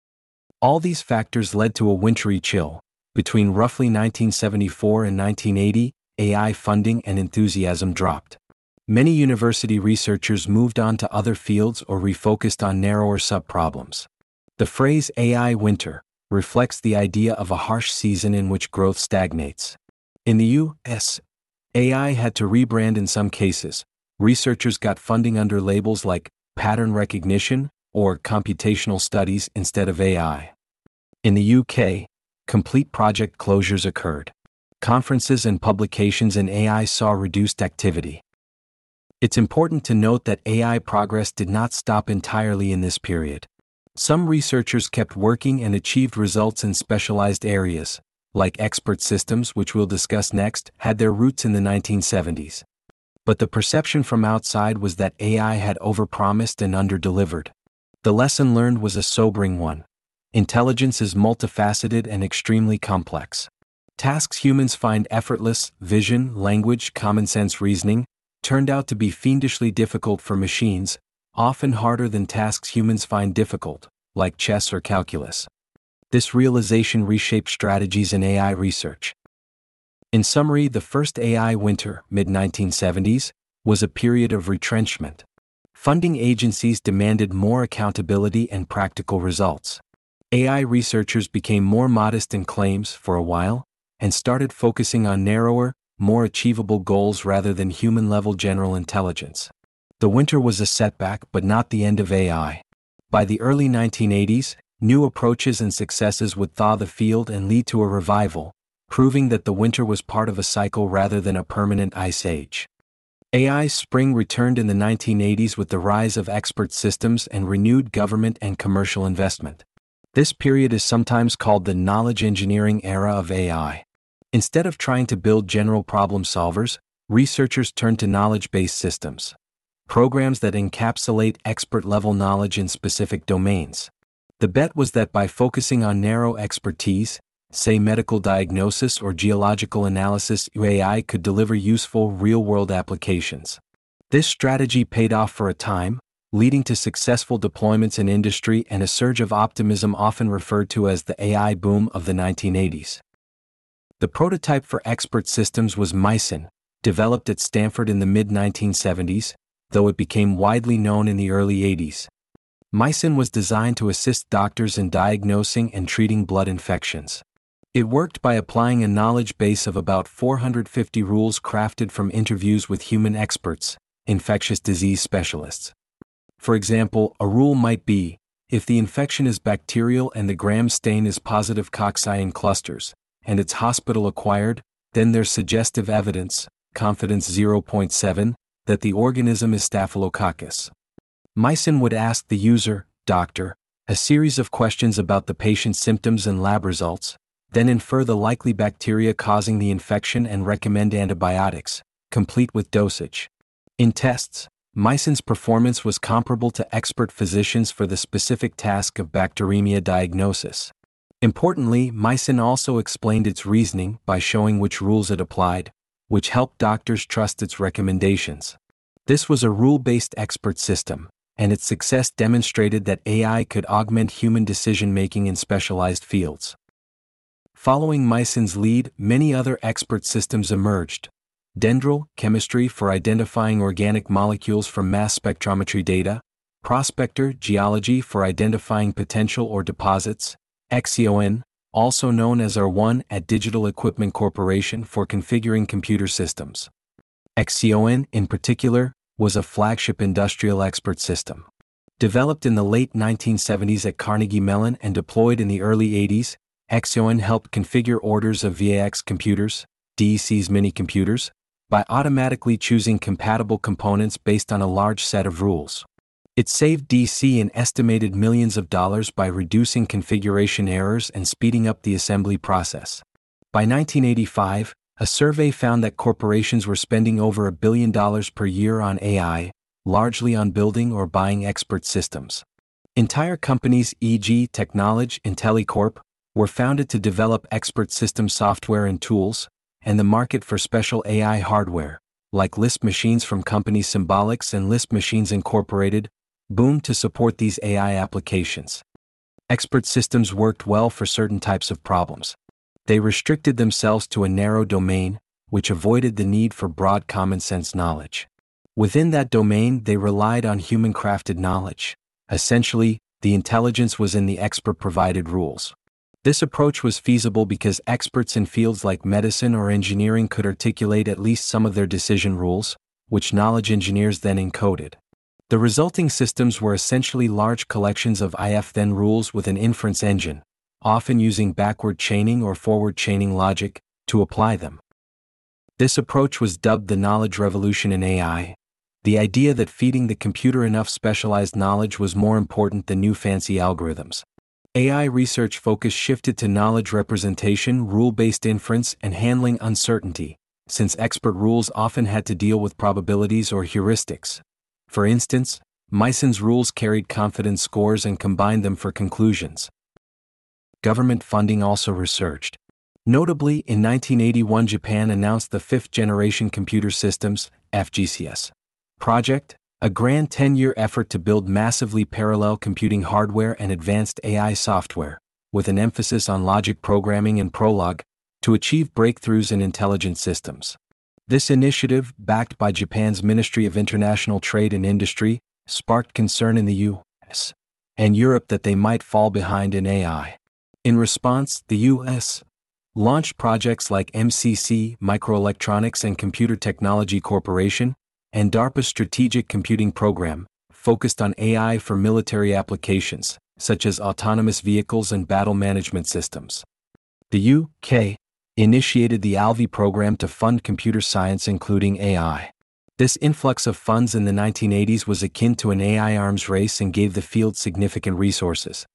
Speaker 1: All these factors led to a wintry chill. Between roughly nineteen seventy-four and nineteen eighty, A I funding and enthusiasm dropped. Many university researchers moved on to other fields or refocused on narrower sub-problems. The phrase A I winter reflects the idea of a harsh season in which growth stagnates. In the U S, A I had to rebrand in some cases. Researchers got funding under labels like pattern recognition or computational studies instead of A I. In the U K, complete project closures occurred. Conferences and publications in A I saw reduced activity. It's important to note that A I progress did not stop entirely in this period. Some researchers kept working and achieved results in specialized areas, like expert systems, which we'll discuss next, had their roots in the nineteen seventies. But the perception from outside was that A I had overpromised and underdelivered. The lesson learned was a sobering one. Intelligence is multifaceted and extremely complex. Tasks humans find effortless, vision, language, common sense reasoning, turned out to be fiendishly difficult for machines, often harder than tasks humans find difficult, like chess or calculus. This realization reshaped strategies in A I research. In summary, the first A I winter, mid nineteen seventies, was a period of retrenchment. Funding agencies demanded more accountability and practical results. A I researchers became more modest in claims for a while, and started focusing on narrower, more achievable goals rather than human-level general intelligence. The winter was a setback, but not the end of A I. By the early nineteen eighties, new approaches and successes would thaw the field and lead to a revival, proving that the winter was part of a cycle rather than a permanent ice age. A I's spring returned in the nineteen eighties with the rise of expert systems and renewed government and commercial investment. This period is sometimes called the knowledge engineering era of A I. Instead of trying to build general problem solvers, researchers turned to knowledge-based systems, programs that encapsulate expert-level knowledge in specific domains. The bet was that by focusing on narrow expertise, say medical diagnosis or geological analysis, A I could deliver useful real-world applications. This strategy paid off for a time, leading to successful deployments in industry and a surge of optimism often referred to as the A I boom of the nineteen eighties. The prototype for expert systems was Mycin, developed at Stanford in the mid nineteen seventies, though it became widely known in the early eighties. Mycin was designed to assist doctors in diagnosing and treating blood infections. It worked by applying a knowledge base of about four hundred fifty rules crafted from interviews with human experts, infectious disease specialists. For example, a rule might be, if the infection is bacterial and the Gram stain is positive cocci in clusters, and it's hospital-acquired, then there's suggestive evidence, confidence zero point seven, that the organism is Staphylococcus. Mycin would ask the user, doctor, a series of questions about the patient's symptoms and lab results, then infer the likely bacteria causing the infection and recommend antibiotics, complete with dosage. In tests, Mycin's performance was comparable to expert physicians for the specific task of bacteremia diagnosis. Importantly, Mycin also explained its reasoning by showing which rules it applied, which helped doctors trust its recommendations. This was a rule-based expert system, and its success demonstrated that A I could augment human decision-making in specialized fields. Following Mycin's lead, many other expert systems emerged. Dendral, chemistry for identifying organic molecules from mass spectrometry data, Prospector, geology for identifying potential or deposits, Exion, also known as R one at Digital Equipment Corporation for configuring computer systems. Exion, in particular, was a flagship industrial expert system. Developed in the late nineteen seventies at Carnegie Mellon and deployed in the early eighties, Exion helped configure orders of V A X computers, D E C's mini-computers, by automatically choosing compatible components based on a large set of rules. It saved D C an estimated millions of dollars by reducing configuration errors and speeding up the assembly process. By nineteen eighty-five, a survey found that corporations were spending over a billion dollars per year on A I, largely on building or buying expert systems. Entire companies, for example Technology, IntelliCorp, were founded to develop expert system software and tools, and the market for special A I hardware, like Lisp machines from companies Symbolics and Lisp Machines Incorporated, boomed to support these A I applications. Expert systems worked well for certain types of problems. They restricted themselves to a narrow domain, which avoided the need for broad common-sense knowledge. Within that domain, they relied on human-crafted knowledge. Essentially, the intelligence was in the expert-provided rules. This approach was feasible because experts in fields like medicine or engineering could articulate at least some of their decision rules, which knowledge engineers then encoded. The resulting systems were essentially large collections of if-then rules with an inference engine, often using backward chaining or forward chaining logic, to apply them. This approach was dubbed the knowledge revolution in A I, the idea that feeding the computer enough specialized knowledge was more important than new fancy algorithms. A I research focus shifted to knowledge representation, rule-based inference, and handling uncertainty, since expert rules often had to deal with probabilities or heuristics. For instance, Mycin's rules carried confidence scores and combined them for conclusions. Government funding also resurged. Notably, in nineteen eighty-one Japan announced the fifth-generation computer systems, F G C S, project, a grand ten-year effort to build massively parallel computing hardware and advanced A I software, with an emphasis on logic programming and Prolog, to achieve breakthroughs in intelligent systems. This initiative, backed by Japan's Ministry of International Trade and Industry, sparked concern in the U S and Europe that they might fall behind in A I. In response, the U S launched projects like M C C, Microelectronics and Computer Technology Corporation, and DARPA's Strategic Computing Program, focused on A I for military applications, such as autonomous vehicles and battle management systems. The U K initiated the ALVI program to fund computer science including A I. This influx of funds in the nineteen eighties was akin to an A I arms race and gave the field significant resources.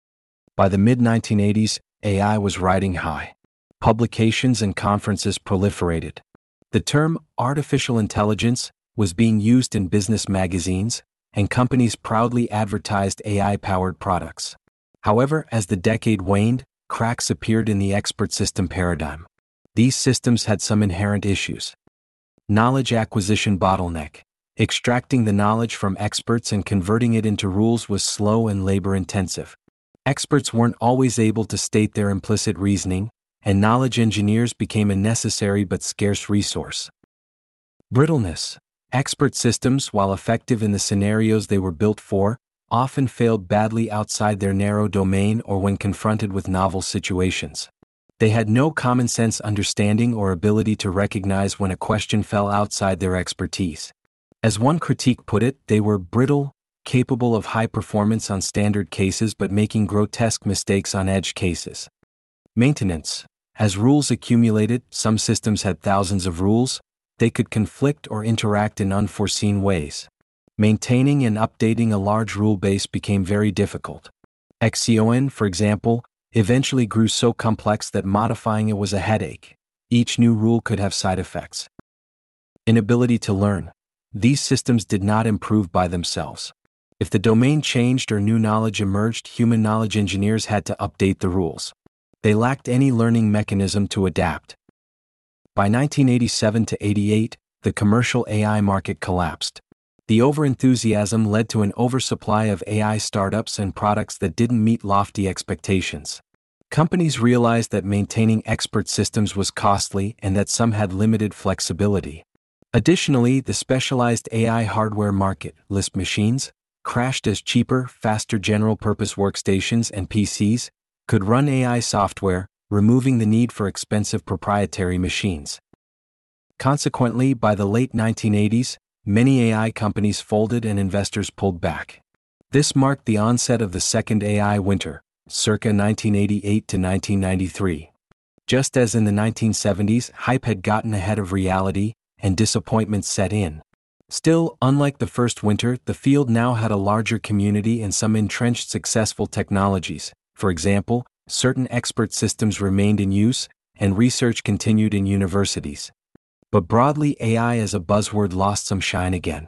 Speaker 1: By the mid nineteen eighties, A I was riding high. Publications and conferences proliferated. The term artificial intelligence was being used in business magazines, and companies proudly advertised A I-powered products. However, as the decade waned, cracks appeared in the expert system paradigm. These systems had some inherent issues. Knowledge acquisition bottleneck. Extracting the knowledge from experts and converting it into rules was slow and labor-intensive. Experts weren't always able to state their implicit reasoning, and knowledge engineers became a necessary but scarce resource. Brittleness. Expert systems, while effective in the scenarios they were built for, often failed badly outside their narrow domain or when confronted with novel situations. They had no common sense understanding or ability to recognize when a question fell outside their expertise. As one critique put it, they were brittle, capable of high performance on standard cases but making grotesque mistakes on edge cases. Maintenance. As rules accumulated, some systems had thousands of rules. They could conflict or interact in unforeseen ways. Maintaining and updating a large rule base became very difficult. Exion, for example, eventually grew so complex that modifying it was a headache. Each new rule could have side effects. Inability to learn. These systems did not improve by themselves. If the domain changed or new knowledge emerged, human knowledge engineers had to update the rules. They lacked any learning mechanism to adapt. By nineteen eighty-seven to eighty-eight, the commercial A I market collapsed. The overenthusiasm led to an oversupply of A I startups and products that didn't meet lofty expectations. Companies realized that maintaining expert systems was costly and that some had limited flexibility. Additionally, the specialized A I hardware market, Lisp machines, crashed as cheaper, faster general-purpose workstations and P Cs could run A I software, removing the need for expensive proprietary machines. Consequently, by the late nineteen eighties, many A I companies folded and investors pulled back. This marked the onset of the second A I winter, circa nineteen eighty-eight to nineteen ninety-three. Just as in the nineteen seventies, hype had gotten ahead of reality, and disappointment set in. Still, unlike the first winter, the field now had a larger community and some entrenched successful technologies. For example, certain expert systems remained in use, and research continued in universities. But broadly, A I as a buzzword lost some shine again.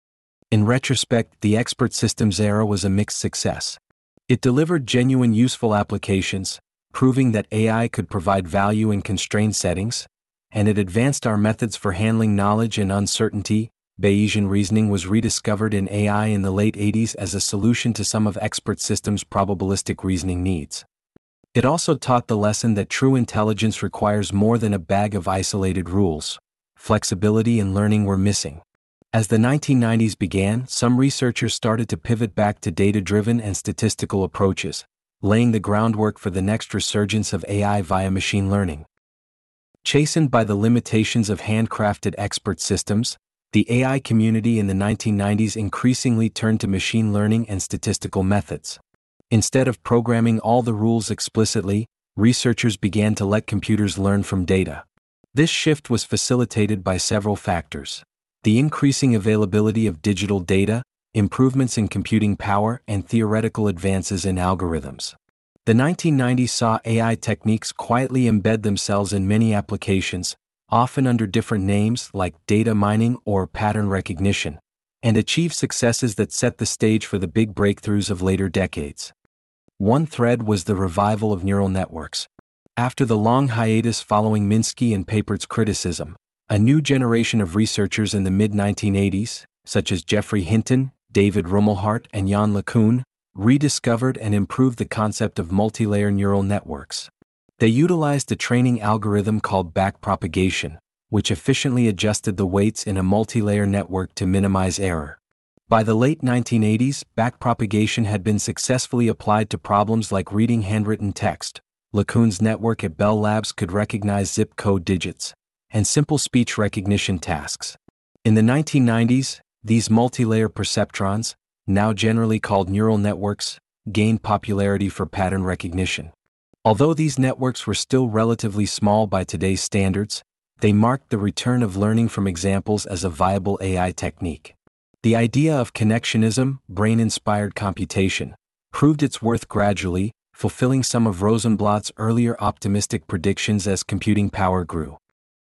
Speaker 1: In retrospect, the expert systems era was a mixed success. It delivered genuine useful applications, proving that A I could provide value in constrained settings, and it advanced our methods for handling knowledge and uncertainty. Bayesian reasoning was rediscovered in A I in the late eighties as a solution to some of expert systems' probabilistic reasoning needs. It also taught the lesson that true intelligence requires more than a bag of isolated rules. Flexibility and learning were missing. As the nineteen nineties began, some researchers started to pivot back to data-driven and statistical approaches, laying the groundwork for the next resurgence of A I via machine learning. Chastened by the limitations of handcrafted expert systems, the A I community in the nineteen nineties increasingly turned to machine learning and statistical methods. Instead of programming all the rules explicitly, researchers began to let computers learn from data. This shift was facilitated by several factors: the increasing availability of digital data, improvements in computing power, and theoretical advances in algorithms. The nineteen nineties saw A I techniques quietly embed themselves in many applications, often under different names like data mining or pattern recognition, and achieve successes that set the stage for the big breakthroughs of later decades. One thread was the revival of neural networks. After the long hiatus following Minsky and Papert's criticism, a new generation of researchers in the mid nineteen eighties, such as Geoffrey Hinton, David Rumelhart, and Yann LeCun, rediscovered and improved the concept of multilayer neural networks. They utilized a training algorithm called backpropagation, which efficiently adjusted the weights in a multilayer network to minimize error. By the late nineteen eighties, backpropagation had been successfully applied to problems like reading handwritten text. LeCun's network at Bell Labs could recognize zip code digits, and simple speech recognition tasks. In the nineteen nineties, these multilayer perceptrons, now generally called neural networks, gained popularity for pattern recognition. Although these networks were still relatively small by today's standards, they marked the return of learning from examples as a viable A I technique. The idea of connectionism, brain-inspired computation, proved its worth gradually, fulfilling some of Rosenblatt's earlier optimistic predictions as computing power grew.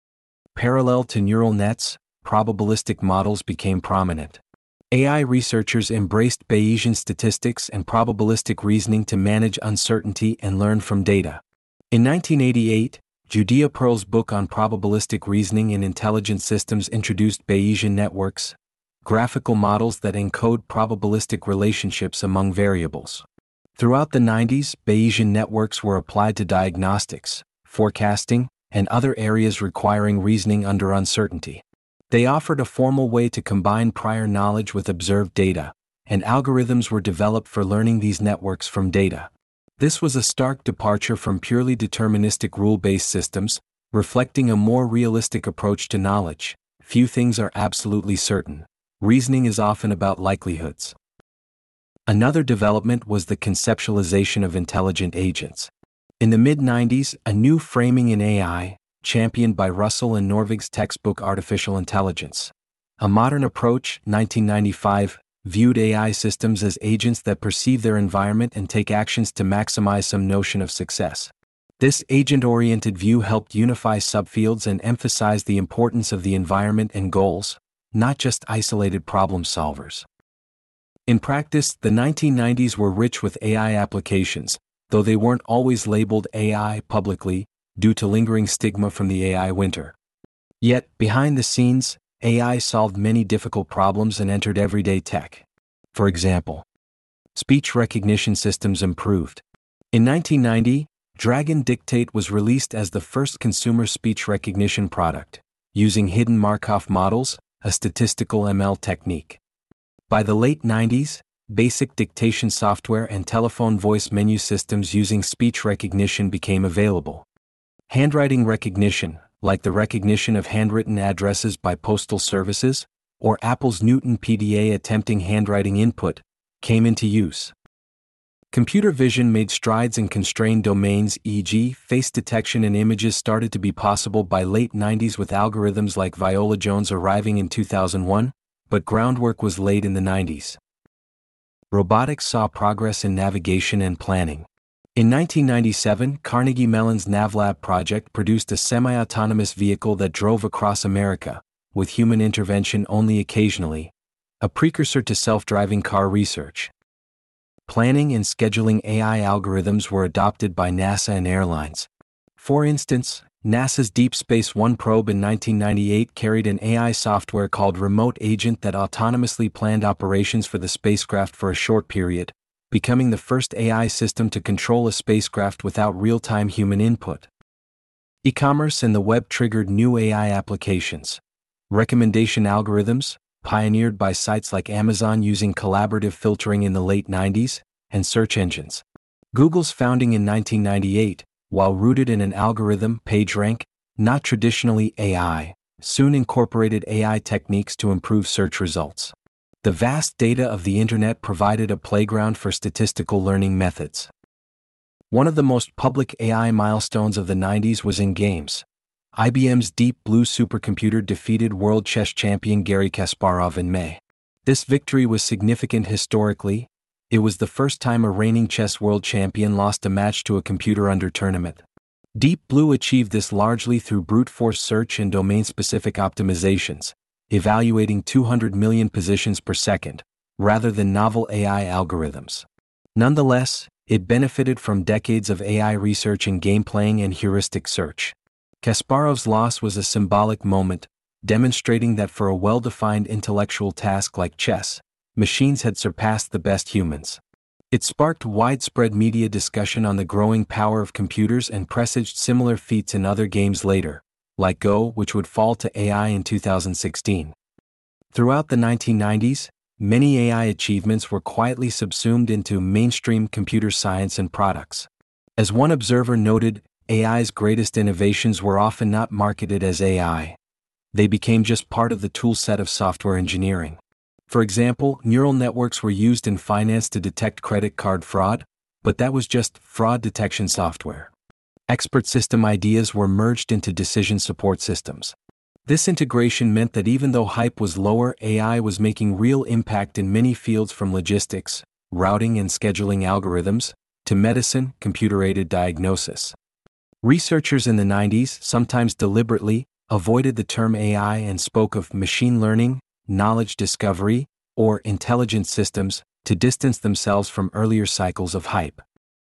Speaker 1: Parallel to neural nets, probabilistic models became prominent. A I researchers embraced Bayesian statistics and probabilistic reasoning to manage uncertainty and learn from data. In nineteen eighty-eight, Judea Pearl's book on probabilistic reasoning in intelligent systems introduced Bayesian networks, graphical models that encode probabilistic relationships among variables. Throughout the nineties, Bayesian networks were applied to diagnostics, forecasting, and other areas requiring reasoning under uncertainty. They offered a formal way to combine prior knowledge with observed data, and algorithms were developed for learning these networks from data. This was a stark departure from purely deterministic rule-based systems, reflecting a more realistic approach to knowledge. Few things are absolutely certain. Reasoning is often about likelihoods. Another development was the conceptualization of intelligent agents. In the mid nineties, a new framing in A I, championed by Russell and Norvig's textbook Artificial Intelligence. A modern approach, nineteen ninety-five, viewed A I systems as agents that perceive their environment and take actions to maximize some notion of success. This agent-oriented view helped unify subfields and emphasize the importance of the environment and goals, not just isolated problem solvers. In practice, the nineteen nineties were rich with A I applications, though they weren't always labeled A I publicly due to lingering stigma from the A I winter. Yet, behind the scenes, A I solved many difficult problems and entered everyday tech. For example, speech recognition systems improved. In nineteen ninety, Dragon Dictate was released as the first consumer speech recognition product, using hidden Markov models, a statistical M L technique. By the late nineties, basic dictation software and telephone voice menu systems using speech recognition became available. Handwriting recognition, like the recognition of handwritten addresses by postal services, or Apple's Newton P D A attempting handwriting input, came into use. Computer vision made strides in constrained domains, for example, face detection and images started to be possible by late nineties with algorithms like Viola Jones arriving in two thousand one, but groundwork was laid in the nineties. Robotics saw progress in navigation and planning. In nineteen ninety-seven, Carnegie Mellon's NavLab project produced a semi-autonomous vehicle that drove across America, with human intervention only occasionally, a precursor to self-driving car research. Planning and scheduling A I algorithms were adopted by NASA and airlines. For instance, NASA's Deep Space One probe in nineteen ninety-eight carried an A I software called Remote Agent that autonomously planned operations for the spacecraft for a short period, becoming the first A I system to control a spacecraft without real-time human input. E-commerce and the web triggered new A I applications. Recommendation algorithms, pioneered by sites like Amazon using collaborative filtering in the late nineties, and search engines. Google's founding in nineteen ninety-eight, while rooted in an algorithm, PageRank, not traditionally A I, soon incorporated A I techniques to improve search results. The vast data of the Internet provided a playground for statistical learning methods. One of the most public A I milestones of the nineties was in games. I B M's Deep Blue supercomputer defeated world chess champion Garry Kasparov in May. This victory was significant historically. It was the first time a reigning chess world champion lost a match to a computer under tournament. Deep Blue achieved this largely through brute force search and domain-specific optimizations, evaluating two hundred million positions per second, rather than novel A I algorithms. Nonetheless, it benefited from decades of A I research in game playing and heuristic search. Kasparov's loss was a symbolic moment, demonstrating that for a well-defined intellectual task like chess, machines had surpassed the best humans. It sparked widespread media discussion on the growing power of computers and presaged similar feats in other games later, like Go, which would fall to A I in two thousand sixteen. Throughout the nineteen nineties, many A I achievements were quietly subsumed into mainstream computer science and products. As one observer noted, A I's greatest innovations were often not marketed as A I. They became just part of the toolset of software engineering. For example, neural networks were used in finance to detect credit card fraud, but that was just fraud detection software. Expert system ideas were merged into decision support systems. This integration meant that even though hype was lower, A I was making real impact in many fields from logistics, routing and scheduling algorithms, to medicine, computer-aided diagnosis. Researchers in the nineties, sometimes deliberately, avoided the term A I and spoke of machine learning, knowledge discovery, or intelligent systems to distance themselves from earlier cycles of hype.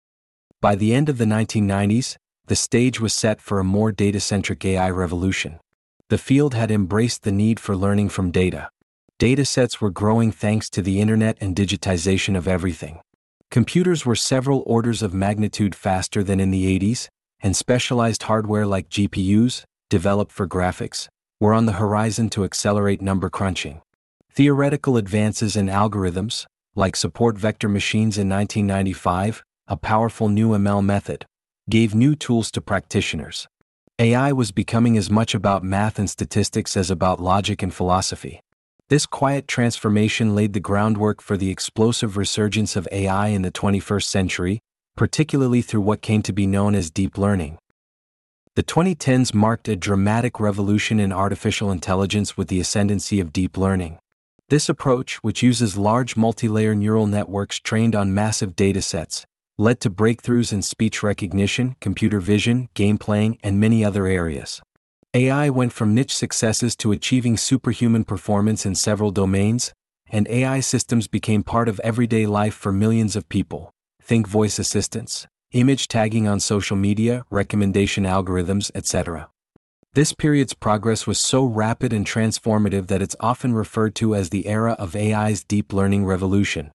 Speaker 1: By the end of the nineteen nineties, the stage was set for a more data-centric A I revolution. The field had embraced the need for learning from data. Datasets were growing thanks to the internet and digitization of everything. Computers were several orders of magnitude faster than in the eighties, and specialized hardware like G P Us, developed for graphics, were on the horizon to accelerate number crunching. Theoretical advances in algorithms, like support vector machines in nineteen ninety-five, a powerful new M L method, gave new tools to practitioners. A I was becoming as much about math and statistics as about logic and philosophy. This quiet transformation laid the groundwork for the explosive resurgence of A I in the twenty-first century, particularly through what came to be known as deep learning. The twenty tens marked a dramatic revolution in artificial intelligence with the ascendancy of deep learning. This approach, which uses large multi-layer neural networks trained on massive datasets, led to breakthroughs in speech recognition, computer vision, game playing, and many other areas. A I went from niche successes to achieving superhuman performance in several domains, and A I systems became part of everyday life for millions of people. Think voice assistants, image tagging on social media, recommendation algorithms, et cetera. This period's progress was so rapid and transformative that it's often referred to as the era of A I's deep learning revolution.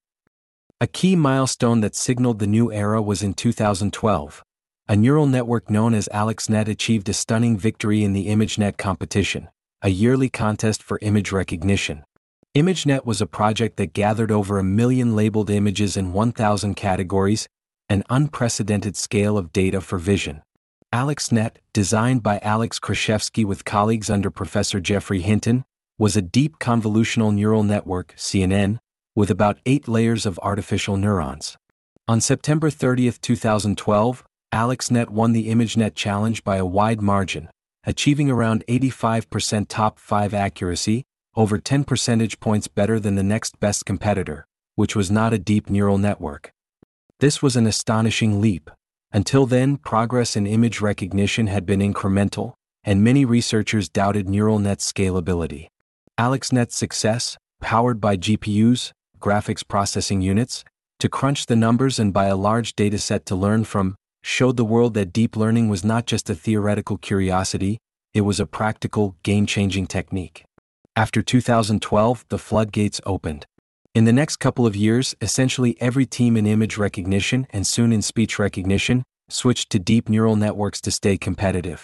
Speaker 1: A key milestone that signaled the new era was in two thousand twelve. A neural network known as AlexNet achieved a stunning victory in the ImageNet competition, a yearly contest for image recognition. ImageNet was a project that gathered over a million labeled images in one thousand categories, an unprecedented scale of data for vision. AlexNet, designed by Alex Krizhevsky with colleagues under Professor Geoffrey Hinton, was a deep convolutional neural network, C N N, with about eight layers of artificial neurons. On September thirtieth, two thousand twelve, AlexNet won the ImageNet challenge by a wide margin, achieving around eighty-five percent top five accuracy, over ten percentage points better than the next best competitor, which was not a deep neural network. This was an astonishing leap. Until then, progress in image recognition had been incremental, and many researchers doubted neural net scalability. AlexNet's success, powered by G P Us, graphics processing units, to crunch the numbers and by a large dataset to learn from, showed the world that deep learning was not just a theoretical curiosity, it was a practical, game-changing technique. After two thousand twelve, the floodgates opened. In the next couple of years, essentially every team in image recognition and soon in speech recognition switched to deep neural networks to stay competitive.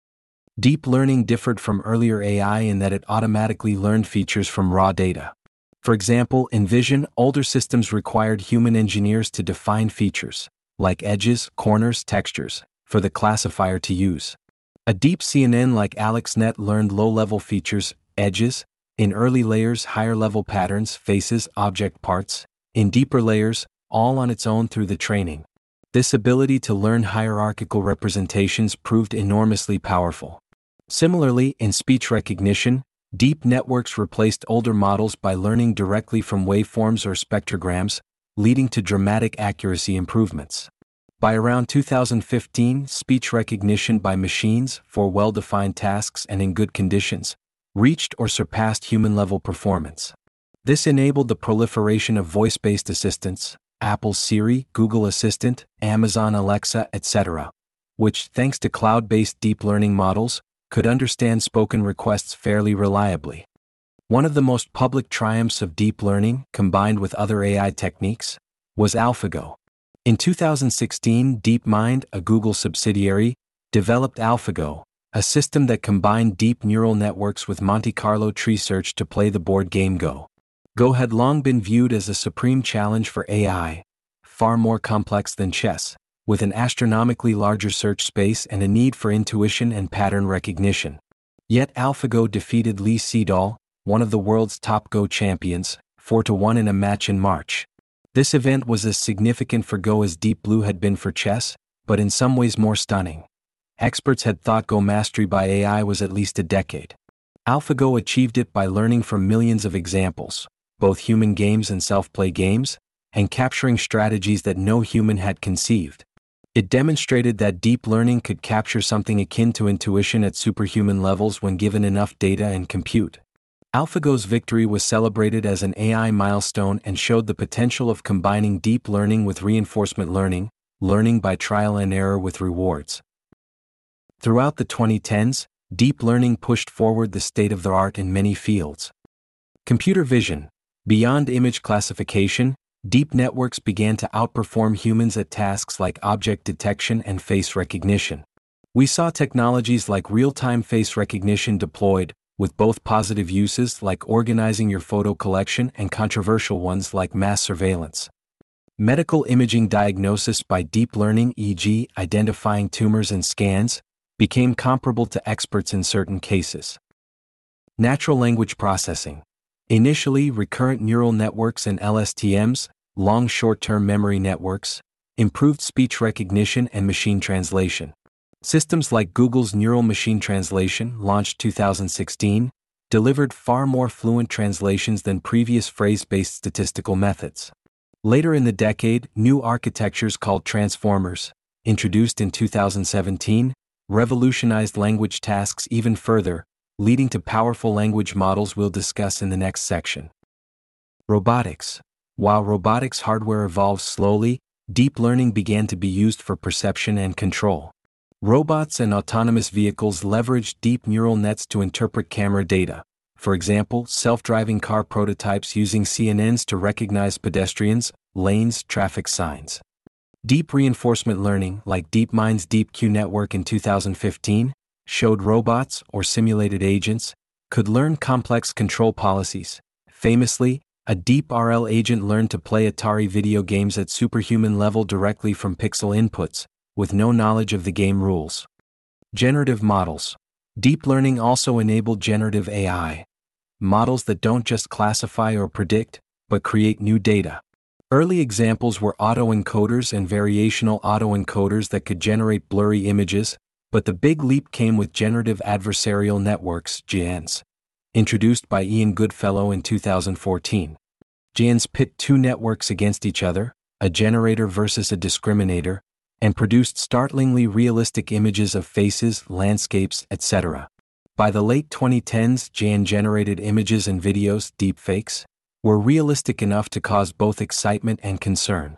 Speaker 1: Deep learning differed from earlier A I in that it automatically learned features from raw data. For example, in vision, older systems required human engineers to define features, like edges, corners, textures, for the classifier to use. A deep C N N like AlexNet learned low-level features, edges, in early layers, higher-level patterns, faces, object parts, in deeper layers, all on its own through the training. This ability to learn hierarchical representations proved enormously powerful. Similarly, in speech recognition, deep networks replaced older models by learning directly from waveforms or spectrograms, leading to dramatic accuracy improvements. By around two thousand fifteen, speech recognition by machines, for well-defined tasks and in good conditions, reached or surpassed human-level performance. This enabled the proliferation of voice-based assistants, Apple's Siri, Google Assistant, Amazon Alexa, et cetera, which, thanks to cloud-based deep learning models, could understand spoken requests fairly reliably. One of the most public triumphs of deep learning, combined with other A I techniques, was AlphaGo. In two thousand sixteen, DeepMind, a Google subsidiary, developed AlphaGo, a system that combined deep neural networks with Monte Carlo tree search to play the board game Go. Go had long been viewed as a supreme challenge for A I, far more complex than chess, with an astronomically larger search space and a need for intuition and pattern recognition. Yet AlphaGo defeated Lee Sedol, one of the world's top Go champions, four to one in a match in March. This event was as significant for Go as Deep Blue had been for chess, but in some ways more stunning. Experts had thought Go mastery by A I was at least a decade. AlphaGo achieved it by learning from millions of examples, both human games and self-play games, and capturing strategies that no human had conceived. It demonstrated that deep learning could capture something akin to intuition at superhuman levels when given enough data and compute. AlphaGo's victory was celebrated as an A I milestone and showed the potential of combining deep learning with reinforcement learning, learning by trial and error with rewards. Throughout the twenty tens, deep learning pushed forward the state-of-the-art in many fields. Computer vision. Beyond image classification, deep networks began to outperform humans at tasks like object detection and face recognition. We saw technologies like real-time face recognition deployed, with both positive uses like organizing your photo collection and controversial ones like mass surveillance. Medical imaging diagnosis by deep learning, for example, identifying tumors in scans, became comparable to experts in certain cases. Natural language processing. Initially, recurrent neural networks and L S T Ms, long short-term memory networks, improved speech recognition and machine translation. Systems like Google's Neural Machine Translation, launched two thousand sixteen, delivered far more fluent translations than previous phrase-based statistical methods. Later in the decade, new architectures called transformers, introduced in two thousand seventeen, revolutionized language tasks even further, leading to powerful language models we'll discuss in the next section. Robotics. While robotics hardware evolves slowly, deep learning began to be used for perception and control. Robots and autonomous vehicles leveraged deep neural nets to interpret camera data. For example, self-driving car prototypes using C N Ns to recognize pedestrians, lanes, traffic signs. Deep reinforcement learning, like DeepMind's DeepQ network in two thousand fifteen, showed robots, or simulated agents, could learn complex control policies. Famously, a DeepRL agent learned to play Atari video games at superhuman level directly from pixel inputs, with no knowledge of the game rules. Generative models. Deep learning also enabled generative A I. Models that don't just classify or predict, but create new data. Early examples were autoencoders and variational autoencoders that could generate blurry images, but the big leap came with generative adversarial networks, G A Ns. Introduced by Ian Goodfellow in two thousand fourteen. G A Ns pit two networks against each other, a generator versus a discriminator, and produced startlingly realistic images of faces, landscapes, et cetera. By the late twenty tens, G A N-generated images and videos, deepfakes, were realistic enough to cause both excitement and concern.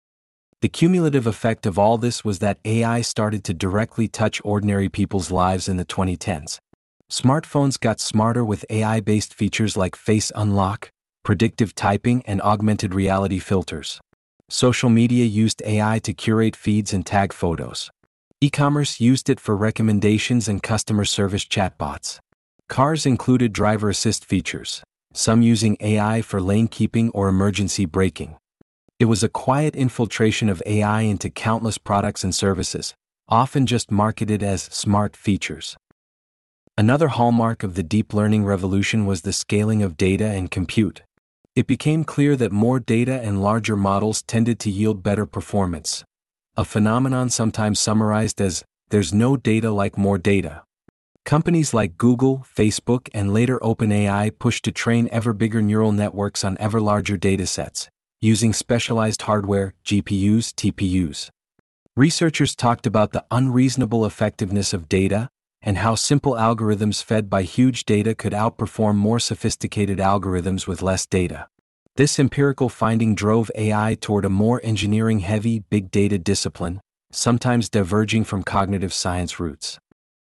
Speaker 1: The cumulative effect of all this was that A I started to directly touch ordinary people's lives in the twenty tens. Smartphones got smarter with A I-based features like face unlock, predictive typing, and augmented reality filters. Social media used A I to curate feeds and tag photos. E-commerce used it for recommendations and customer service chatbots. Cars included driver assist features, some using A I for lane keeping or emergency braking. It was a quiet infiltration of A I into countless products and services, often just marketed as smart features. Another hallmark of the deep learning revolution was the scaling of data and compute. It became clear that more data and larger models tended to yield better performance, a phenomenon sometimes summarized as, "there's no data like more data." Companies like Google, Facebook, and later OpenAI pushed to train ever bigger neural networks on ever larger datasets, using specialized hardware, G P Us, T P Us. Researchers talked about the unreasonable effectiveness of data, and how simple algorithms fed by huge data could outperform more sophisticated algorithms with less data. This empirical finding drove A I toward a more engineering-heavy, big data discipline, sometimes diverging from cognitive science roots.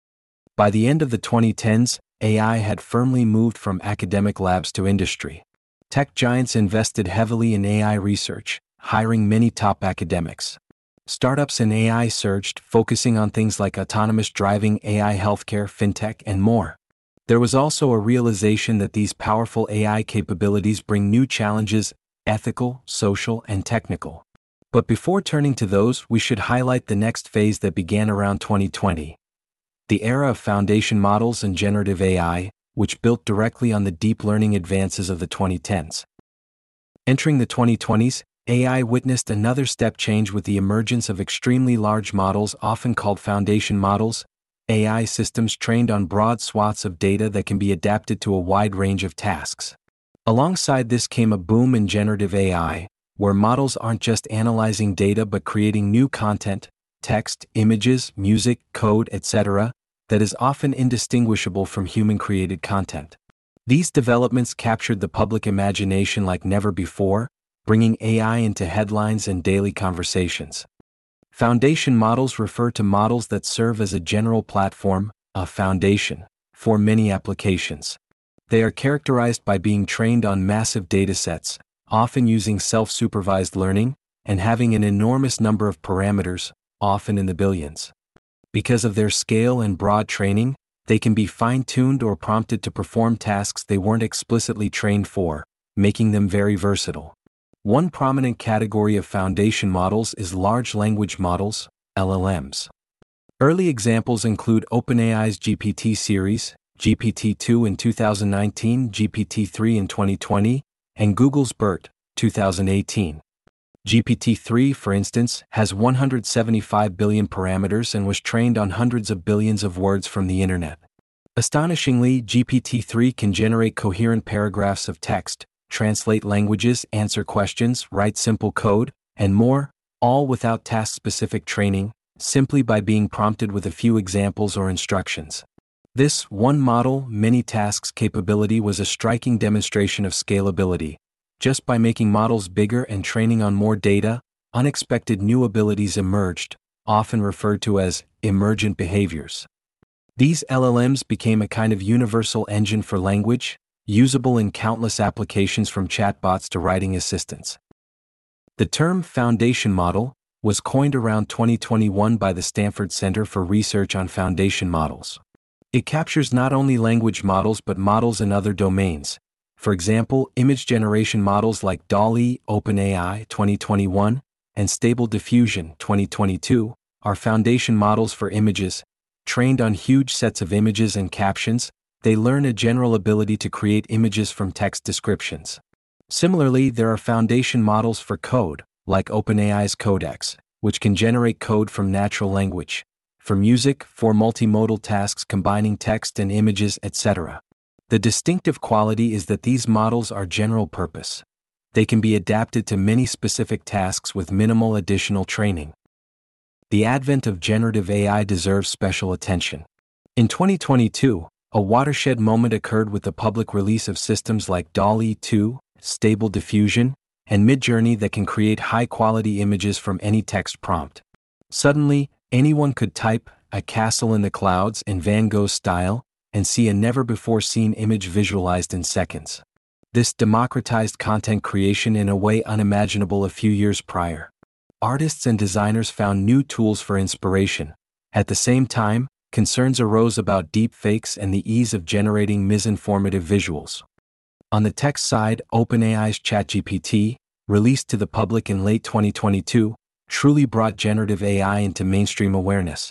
Speaker 1: By the end of the twenty tens, A I had firmly moved from academic labs to industry. Tech giants invested heavily in A I research, hiring many top academics. Startups in A I surged, focusing on things like autonomous driving, A I healthcare, fintech, and more. There was also a realization that these powerful A I capabilities bring new challenges, ethical, social, and technical. But before turning to those, we should highlight the next phase that began around twenty twenty. The era of foundation models and generative A I, which built directly on the deep learning advances of the twenty tens. Entering the twenty twenties, A I witnessed another step change with the emergence of extremely large models often called foundation models, A I systems trained on broad swaths of data that can be adapted to a wide range of tasks. Alongside this came a boom in generative A I, where models aren't just analyzing data but creating new content, text, images, music, code, et cetera, that is often indistinguishable from human-created content. These developments captured the public imagination like never before, bringing A I into headlines and daily conversations. Foundation models refer to models that serve as a general platform, a foundation, for many applications. They are characterized by being trained on massive datasets, often using self-supervised learning, and having an enormous number of parameters, often in the billions. Because of their scale and broad training, they can be fine-tuned or prompted to perform tasks they weren't explicitly trained for, making them very versatile. One prominent category of foundation models is large language models, L L Ms. Early examples include OpenAI's G P T series, G P T two in two thousand nineteen, G P T three in twenty twenty, and Google's BERT, two thousand eighteen. G P T three, for instance, has one hundred seventy-five billion parameters and was trained on hundreds of billions of words from the internet. Astonishingly, G P T three can generate coherent paragraphs of text, translate languages, answer questions, write simple code, and more, all without task-specific training, simply by being prompted with a few examples or instructions. This one model, many tasks capability was a striking demonstration of scalability. Just by making models bigger and training on more data, unexpected new abilities emerged, often referred to as emergent behaviors. These L L Ms became a kind of universal engine for language, usable in countless applications from chatbots to writing assistants. The term foundation model was coined around twenty twenty-one by the Stanford Center for Research on Foundation Models. It captures not only language models but models in other domains. For example, image generation models like DALL-E, OpenAI twenty twenty-one, and Stable Diffusion twenty twenty-two are foundation models for images. Trained on huge sets of images and captions, they learn a general ability to create images from text descriptions. Similarly, there are foundation models for code, like OpenAI's Codex, which can generate code from natural language. For music, for multimodal tasks combining text and images, et cetera. The distinctive quality is that these models are general purpose. They can be adapted to many specific tasks with minimal additional training. The advent of generative A I deserves special attention. In twenty twenty-two, a watershed moment occurred with the public release of systems like DALL-E two, Stable Diffusion, and Midjourney that can create high-quality images from any text prompt. Suddenly, anyone could type "a castle in the clouds" in Van Gogh style and see a never-before-seen image visualized in seconds. This democratized content creation in a way unimaginable a few years prior. Artists and designers found new tools for inspiration. At the same time, concerns arose about deepfakes and the ease of generating misinformative visuals. On the text side, OpenAI's ChatGPT, released to the public in late twenty twenty-two, truly brought generative A I into mainstream awareness.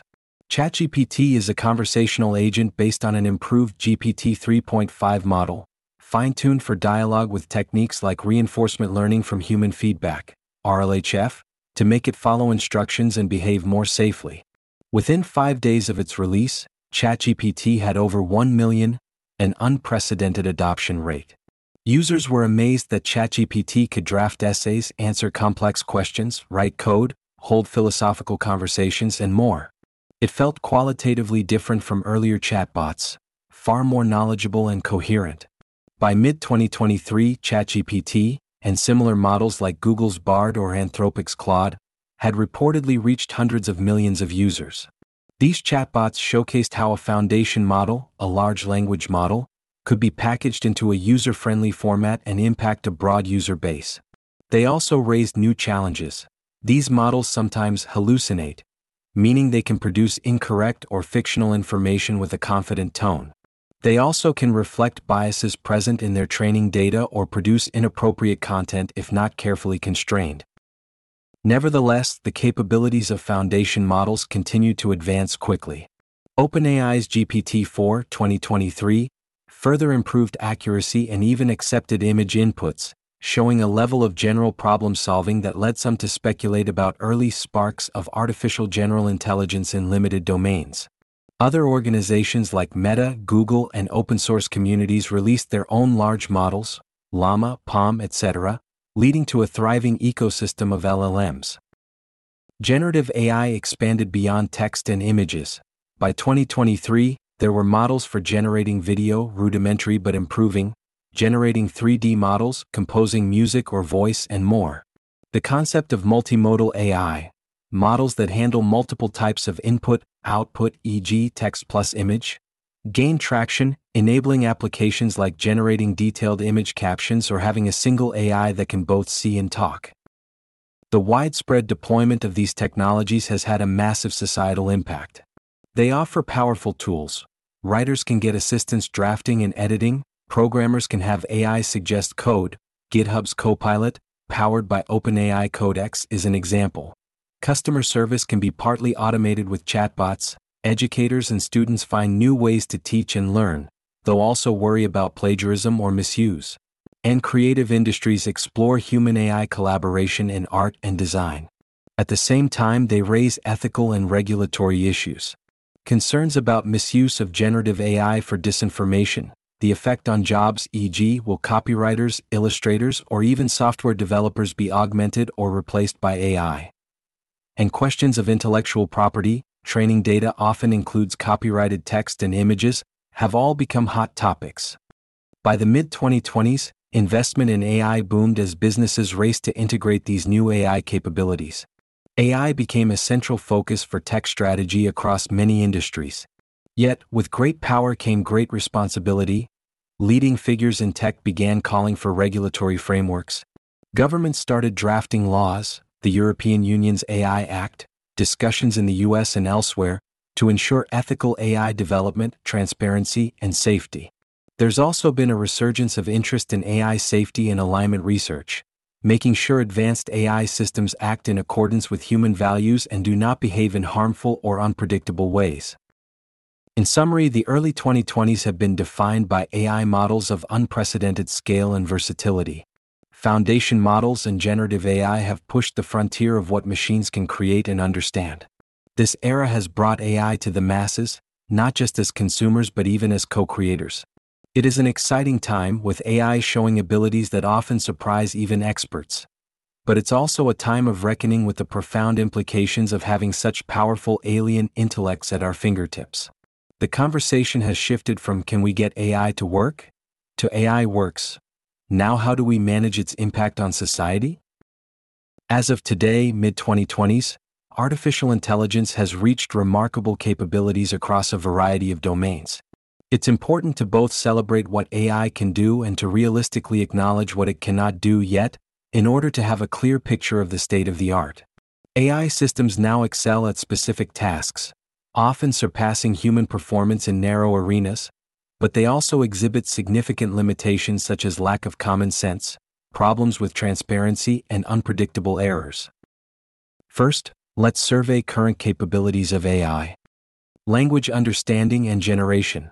Speaker 1: ChatGPT is a conversational agent based on an improved G P T three point five model, fine-tuned for dialogue with techniques like reinforcement learning from human feedback, R L H F, to make it follow instructions and behave more safely. Within five days of its release, ChatGPT had over one million, an unprecedented adoption rate. Users were amazed that ChatGPT could draft essays, answer complex questions, write code, hold philosophical conversations, and more. It felt qualitatively different from earlier chatbots, far more knowledgeable and coherent. By mid twenty twenty-three, ChatGPT, and similar models like Google's Bard or Anthropic's Claude, had reportedly reached hundreds of millions of users. These chatbots showcased how a foundation model, a large language model, could be packaged into a user-friendly format and impact a broad user base. They also raised new challenges. These models sometimes hallucinate, meaning they can produce incorrect or fictional information with a confident tone. They also can reflect biases present in their training data or produce inappropriate content if not carefully constrained. Nevertheless, the capabilities of foundation models continue to advance quickly. OpenAI's G P T four twenty twenty-three further improved accuracy and even accepted image inputs, showing a level of general problem-solving that led some to speculate about early sparks of artificial general intelligence in limited domains. Other organizations like Meta, Google, and open-source communities released their own large models, Llama, Palm, et cetera, leading to a thriving ecosystem of L L Ms. Generative A I expanded beyond text and images. By twenty twenty-three, there were models for generating video, rudimentary but improving, generating three D models, composing music or voice, and more. The concept of multimodal A I, models that handle multiple types of input, output, for example text plus image, gained traction, enabling applications like generating detailed image captions or having a single A I that can both see and talk. The widespread deployment of these technologies has had a massive societal impact. They offer powerful tools. Writers can get assistance drafting and editing, programmers can have A I suggest code. GitHub's Copilot, powered by OpenAI Codex, is an example. Customer service can be partly automated with chatbots. Educators and students find new ways to teach and learn, though also worry about plagiarism or misuse. And creative industries explore human-A I collaboration in art and design. At the same time, they raise ethical and regulatory issues. Concerns about misuse of generative A I for disinformation, the effect on jobs, for example, will copywriters, illustrators, or even software developers be augmented or replaced by A I? And questions of intellectual property, training data often includes copyrighted text and images, have all become hot topics. By the mid twenty twenties, investment in A I boomed as businesses raced to integrate these new A I capabilities. A I became a central focus for tech strategy across many industries. Yet, with great power came great responsibility. Leading figures in tech began calling for regulatory frameworks. Governments started drafting laws, the European Union's A I Act, discussions in the U S and elsewhere, to ensure ethical A I development, transparency, and safety. There's also been a resurgence of interest in A I safety and alignment research, making sure advanced A I systems act in accordance with human values and do not behave in harmful or unpredictable ways. In summary, the early twenty twenties have been defined by A I models of unprecedented scale and versatility. Foundation models and generative A I have pushed the frontier of what machines can create and understand. This era has brought A I to the masses, not just as consumers but even as co-creators. It is an exciting time, with A I showing abilities that often surprise even experts. But it's also a time of reckoning with the profound implications of having such powerful alien intellects at our fingertips. The conversation has shifted from "can we get A I to work?" to "A I works. Now how do we manage its impact on society?" As of today, mid twenty twenties, artificial intelligence has reached remarkable capabilities across a variety of domains. It's important to both celebrate what A I can do and to realistically acknowledge what it cannot do yet, in order to have a clear picture of the state of the art. A I systems now excel at specific tasks, often surpassing human performance in narrow arenas, but they also exhibit significant limitations such as lack of common sense, problems with transparency, and unpredictable errors. First, let's survey current capabilities of A I. Language understanding and generation.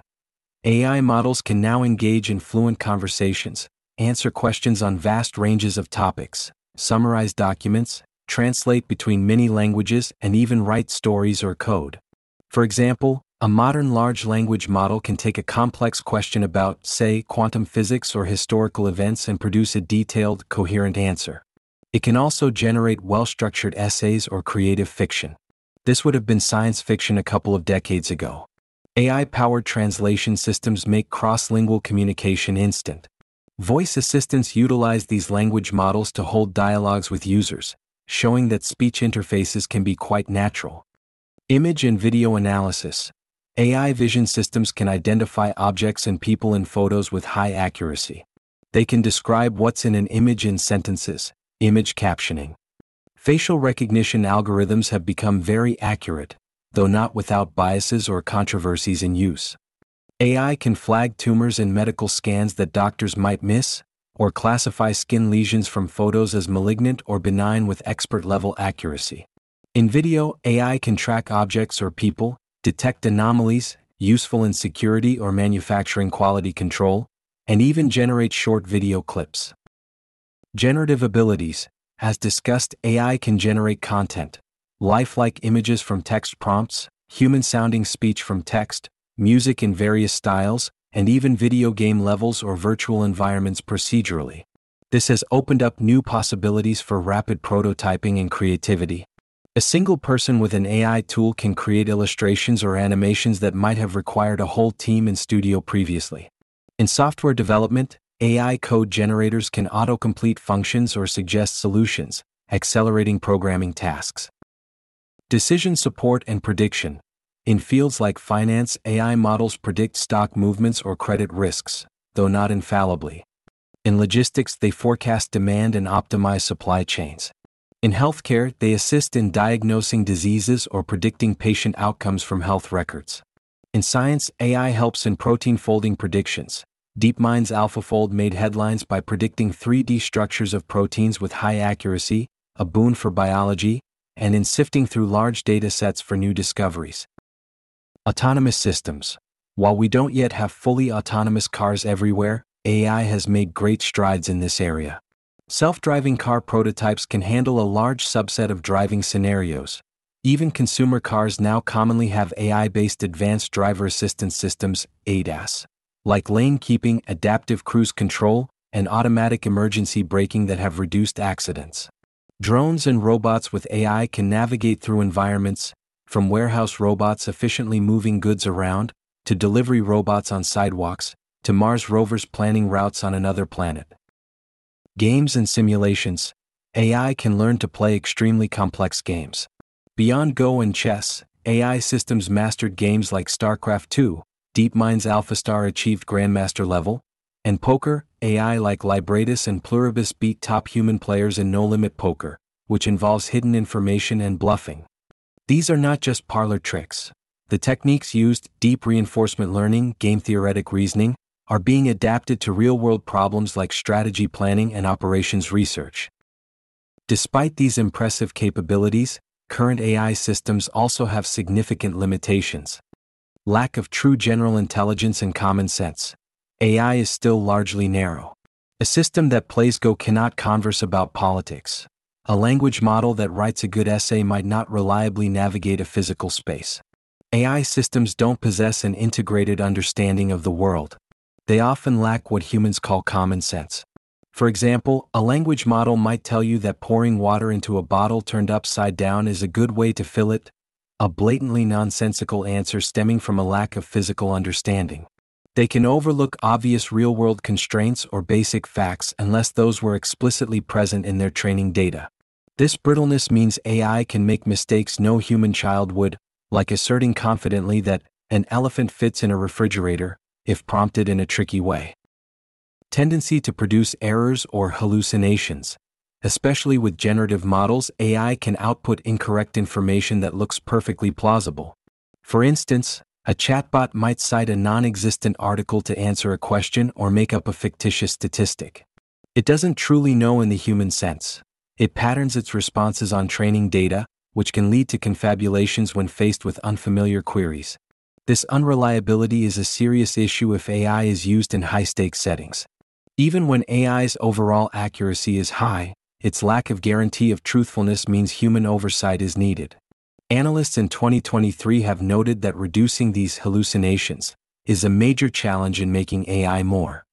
Speaker 1: A I models can now engage in fluent conversations, answer questions on vast ranges of topics, summarize documents, translate between many languages, and even write stories or code. For example, a modern large language model can take a complex question about, say, quantum physics or historical events and produce a detailed, coherent answer. It can also generate well-structured essays or creative fiction. This would have been science fiction a couple of decades ago. A I-powered translation systems make cross-lingual communication instant. Voice assistants utilize these language models to hold dialogues with users, showing that speech interfaces can be quite natural. Image and video analysis. A I vision systems can identify objects and people in photos with high accuracy. They can describe what's in an image in sentences, image captioning. Facial recognition algorithms have become very accurate, though not without biases or controversies in use. A I can flag tumors in medical scans that doctors might miss, or classify skin lesions from photos as malignant or benign with expert-level accuracy. In video, A I can track objects or people, detect anomalies, useful in security or manufacturing quality control, and even generate short video clips. Generative abilities. As discussed, A I can generate content, lifelike images from text prompts, human-sounding speech from text, music in various styles, and even video game levels or virtual environments procedurally. This has opened up new possibilities for rapid prototyping and creativity. A single person with an A I tool can create illustrations or animations that might have required a whole team in studio previously. In software development, A I code generators can autocomplete functions or suggest solutions, accelerating programming tasks. Decision support and prediction. In fields like finance, A I models predict stock movements or credit risks, though not infallibly. In logistics, they forecast demand and optimize supply chains. In healthcare, they assist in diagnosing diseases or predicting patient outcomes from health records. In science, A I helps in protein folding predictions. DeepMind's AlphaFold made headlines by predicting three D structures of proteins with high accuracy, a boon for biology, and in sifting through large data sets for new discoveries. Autonomous systems. While we don't yet have fully autonomous cars everywhere, A I has made great strides in this area. Self-driving car prototypes can handle a large subset of driving scenarios. Even consumer cars now commonly have A I-based advanced driver assistance systems, A D A S, like lane keeping, adaptive cruise control, and automatic emergency braking that have reduced accidents. Drones and robots with A I can navigate through environments, from warehouse robots efficiently moving goods around, to delivery robots on sidewalks, to Mars rovers planning routes on another planet. Games and simulations. A I can learn to play extremely complex games. Beyond Go and chess, A I systems mastered games like StarCraft two, DeepMind's AlphaStar achieved Grandmaster level, and poker, A I like Libratus and Pluribus beat top human players in No Limit Poker, which involves hidden information and bluffing. These are not just parlor tricks. The techniques used, deep reinforcement learning, game theoretic reasoning, are being adapted to real-world problems like strategy planning and operations research. Despite these impressive capabilities, current A I systems also have significant limitations. Lack of true general intelligence and common sense. A I is still largely narrow. A system that plays Go cannot converse about politics. A language model that writes a good essay might not reliably navigate a physical space. A I systems don't possess an integrated understanding of the world. They often lack what humans call common sense. For example, a language model might tell you that pouring water into a bottle turned upside down is a good way to fill it, a blatantly nonsensical answer stemming from a lack of physical understanding. They can overlook obvious real-world constraints or basic facts unless those were explicitly present in their training data. This brittleness means A I can make mistakes no human child would, like asserting confidently that an elephant fits in a refrigerator, if prompted in a tricky way. Tendency to produce errors or hallucinations. Especially with generative models, A I can output incorrect information that looks perfectly plausible. For instance, a chatbot might cite a non-existent article to answer a question or make up a fictitious statistic. It doesn't truly know in the human sense. It patterns its responses on training data, which can lead to confabulations when faced with unfamiliar queries. This unreliability is a serious issue if A I is used in high-stakes settings. Even when A I's overall accuracy is high, its lack of guarantee of truthfulness means human oversight is needed. Analysts in twenty twenty-three have noted that reducing these hallucinations is a major challenge in making A I more.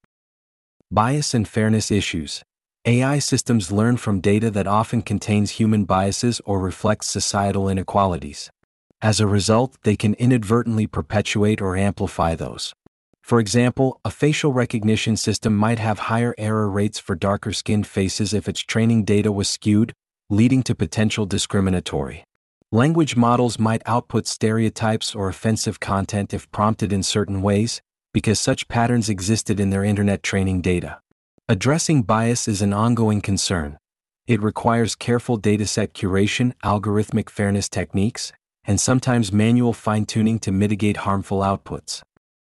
Speaker 1: Bias and fairness issues. A I systems learn from data that often contains human biases or reflects societal inequalities. As a result, they can inadvertently perpetuate or amplify those. For example, a facial recognition system might have higher error rates for darker-skinned faces if its training data was skewed, leading to potential discriminatory. Language models might output stereotypes or offensive content if prompted in certain ways, because such patterns existed in their internet training data. Addressing bias is an ongoing concern. It requires careful dataset curation, algorithmic fairness techniques, and sometimes manual fine-tuning to mitigate harmful outputs.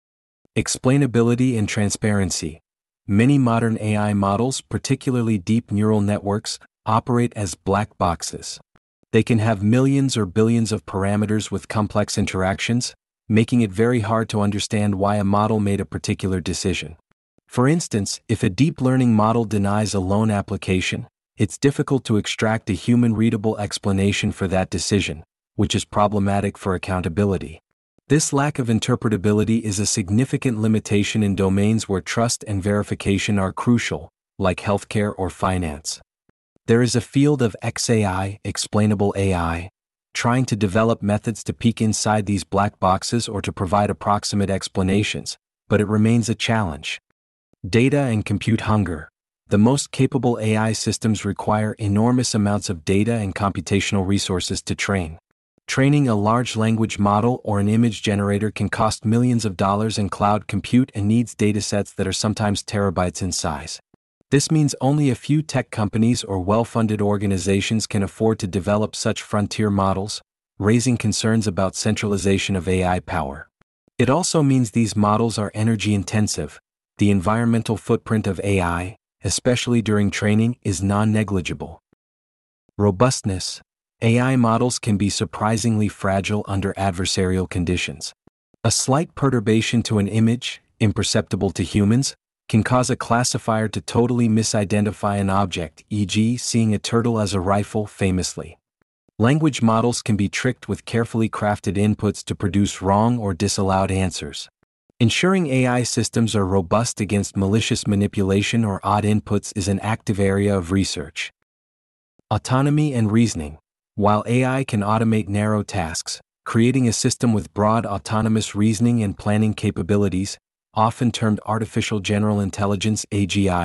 Speaker 1: Explainability and transparency. Many modern A I models, particularly deep neural networks, operate as black boxes. They can have millions or billions of parameters with complex interactions, making it very hard to understand why a model made a particular decision. For instance, if a deep learning model denies a loan application, it's difficult to extract a human-readable explanation for that decision, which is problematic for accountability. This lack of interpretability is a significant limitation in domains where trust and verification are crucial, like healthcare or finance. There is a field of X A I, explainable A I, trying to develop methods to peek inside these black boxes or to provide approximate explanations, but it remains a challenge. Data and compute hunger. The most capable A I systems require enormous amounts of data and computational resources to train. Training a large language model or an image generator can cost millions of dollars in cloud compute and needs datasets that are sometimes terabytes in size. This means only a few tech companies or well-funded organizations can afford to develop such frontier models, raising concerns about centralization of A I power. It also means these models are energy-intensive. The environmental footprint of A I, especially during training, is non-negligible. Robustness. A I models can be surprisingly fragile under adversarial conditions. A slight perturbation to an image, imperceptible to humans, can cause a classifier to totally misidentify an object, for example seeing a turtle as a rifle famously. Language models can be tricked with carefully crafted inputs to produce wrong or disallowed answers. Ensuring A I systems are robust against malicious manipulation or odd inputs is an active area of research. Autonomy and reasoning. While A I can automate narrow tasks, creating a system with broad autonomous reasoning and planning capabilities, often termed artificial general intelligence A G I,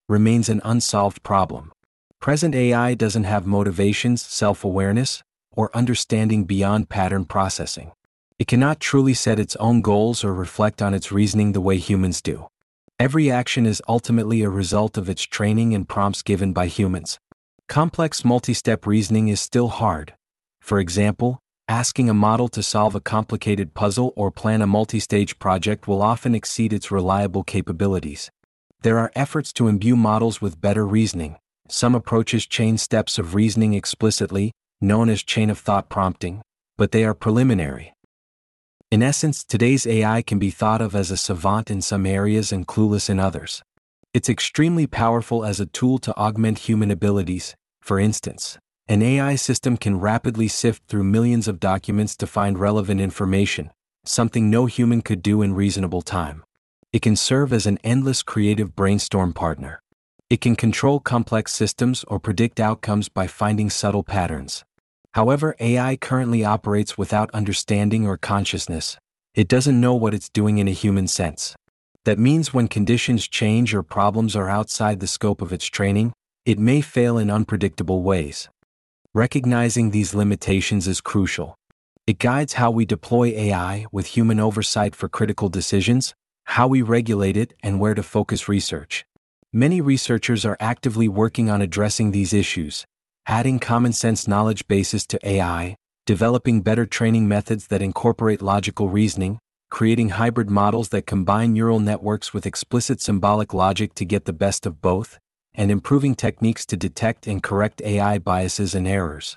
Speaker 1: remains an unsolved problem. Present A I doesn't have motivations, self-awareness, or understanding beyond pattern processing. It cannot truly set its own goals or reflect on its reasoning the way humans do. Every action is ultimately a result of its training and prompts given by humans. Complex multi-step reasoning is still hard. For example, asking a model to solve a complicated puzzle or plan a multi-stage project will often exceed its reliable capabilities. There are efforts to imbue models with better reasoning. Some approaches chain steps of reasoning explicitly, known as chain of thought prompting, but they are preliminary. In essence, today's A I can be thought of as a savant in some areas and clueless in others. It's extremely powerful as a tool to augment human abilities. For instance, an A I system can rapidly sift through millions of documents to find relevant information, something no human could do in reasonable time. It can serve as an endless creative brainstorm partner. It can control complex systems or predict outcomes by finding subtle patterns. However, A I currently operates without understanding or consciousness. It doesn't know what it's doing in a human sense. That means when conditions change or problems are outside the scope of its training, it may fail in unpredictable ways. Recognizing these limitations is crucial. It guides how we deploy A I with human oversight for critical decisions, how we regulate it, and where to focus research. Many researchers are actively working on addressing these issues, adding common-sense knowledge bases to A I, developing better training methods that incorporate logical reasoning, creating hybrid models that combine neural networks with explicit symbolic logic to get the best of both, and improving techniques to detect and correct A I biases and errors.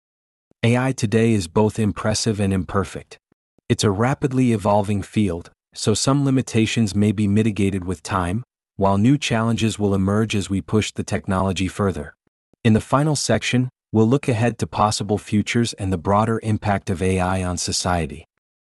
Speaker 1: A I today is both impressive and imperfect. It's a rapidly evolving field, so some limitations may be mitigated with time, while new challenges will emerge as we push the technology further. In the final section, we'll look ahead to possible futures and the broader impact of A I on society.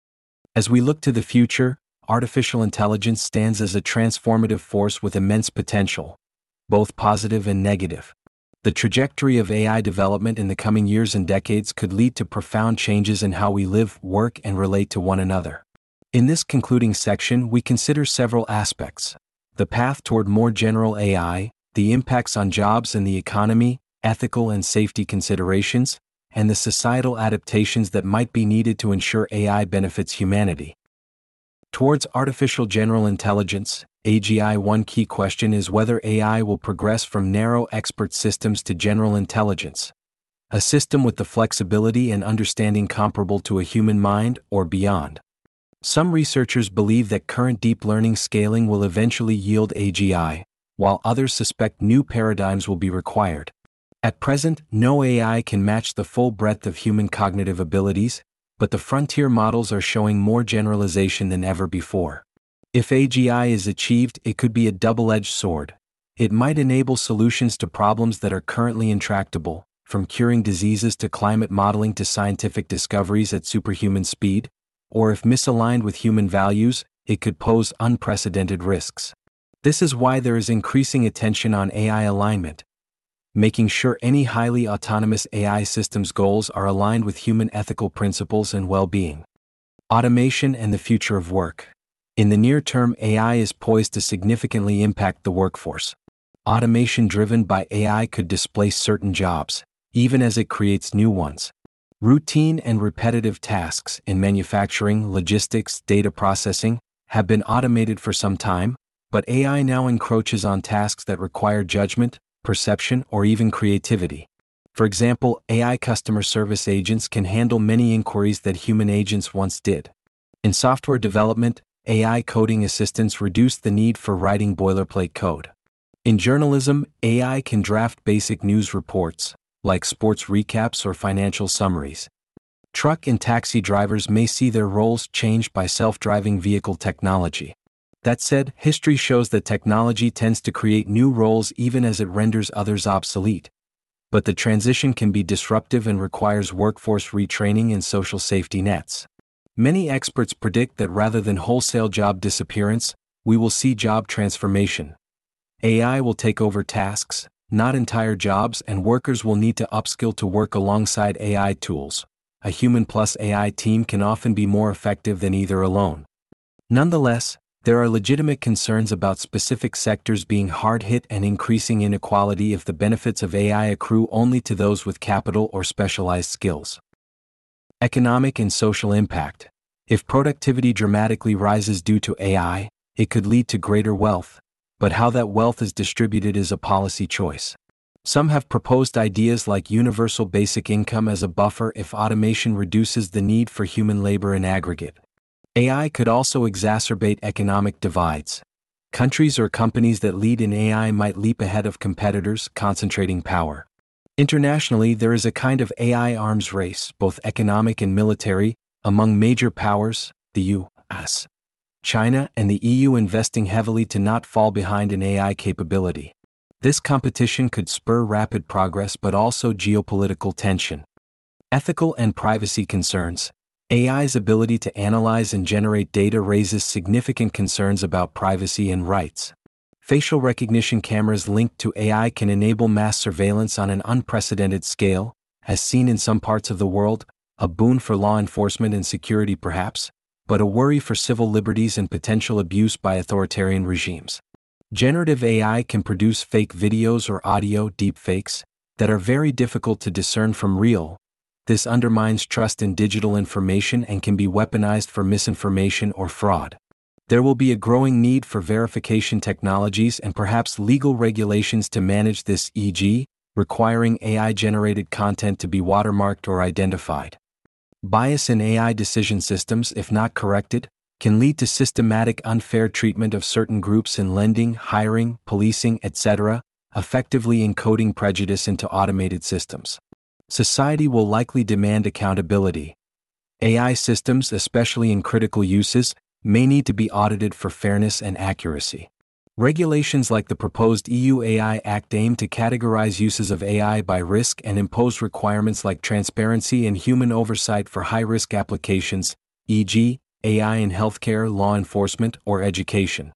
Speaker 1: As we look to the future, artificial intelligence stands as a transformative force with immense potential, both positive and negative. The trajectory of A I development in the coming years and decades could lead to profound changes in how we live, work, and relate to one another. In this concluding section, we consider several aspects: the path toward more general A I, the impacts on jobs and the economy, ethical and safety considerations, and the societal adaptations that might be needed to ensure A I benefits humanity. Towards artificial general intelligence, A G I. One key question is whether A I will progress from narrow expert systems to general intelligence, a system with the flexibility and understanding comparable to a human mind or beyond. Some researchers believe that current deep learning scaling will eventually yield A G I, while others suspect new paradigms will be required. At present, no A I can match the full breadth of human cognitive abilities, but the frontier models are showing more generalization than ever before. If A G I is achieved, it could be a double-edged sword. It might enable solutions to problems that are currently intractable, from curing diseases to climate modeling to scientific discoveries at superhuman speed, or if misaligned with human values, it could pose unprecedented risks. This is why there is increasing attention on A I alignment, making sure any highly autonomous A I systems' goals are aligned with human ethical principles and well-being. Automation and the future of work. In the near term, A I is poised to significantly impact the workforce. Automation driven by A I could displace certain jobs, even as it creates new ones. Routine and repetitive tasks in manufacturing, logistics, data processing have been automated for some time, but A I now encroaches on tasks that require judgment, perception, or even creativity. For example, A I customer service agents can handle many inquiries that human agents once did. In software development, A I coding assistants reduce the need for writing boilerplate code. In journalism, A I can draft basic news reports, like sports recaps or financial summaries. Truck and taxi drivers may see their roles changed by self-driving vehicle technology. That said, history shows that technology tends to create new roles even as it renders others obsolete. But the transition can be disruptive and requires workforce retraining and social safety nets. Many experts predict that rather than wholesale job disappearance, we will see job transformation. A I will take over tasks, not entire jobs, and workers will need to upskill to work alongside A I tools. A human plus A I team can often be more effective than either alone. Nonetheless, There are legitimate concerns about specific sectors being hard hit and increasing inequality if the benefits of A I accrue only to those with capital or specialized skills. Economic and social impact. If productivity dramatically rises due to A I, it could lead to greater wealth, but how that wealth is distributed is a policy choice. Some have proposed ideas like universal basic income as a buffer if automation reduces the need for human labor in aggregate. A I could also exacerbate economic divides. Countries or companies that lead in A I might leap ahead of competitors, concentrating power. Internationally, there is a kind of A I arms race, both economic and military, among major powers, the U S, China, and the E U investing heavily to not fall behind in A I capability. This competition could spur rapid progress but also geopolitical tension. Ethical and privacy concerns. A I's ability to analyze and generate data raises significant concerns about privacy and rights. Facial recognition cameras linked to A I can enable mass surveillance on an unprecedented scale, as seen in some parts of the world, a boon for law enforcement and security perhaps, but a worry for civil liberties and potential abuse by authoritarian regimes. Generative A I can produce fake videos or audio deepfakes that are very difficult to discern from real. This undermines trust in digital information and can be weaponized for misinformation or fraud. There will be a growing need for verification technologies and perhaps legal regulations to manage this, for example, requiring A I-generated content to be watermarked or identified. Bias in A I decision systems, if not corrected, can lead to systematic unfair treatment of certain groups in lending, hiring, policing, et cetera, effectively encoding prejudice into automated systems. Society will likely demand accountability. A I systems, especially in critical uses, may need to be audited for fairness and accuracy. Regulations like the proposed E U A I Act aim to categorize uses of A I by risk and impose requirements like transparency and human oversight for high-risk applications, for example, A I in healthcare, law enforcement, or education.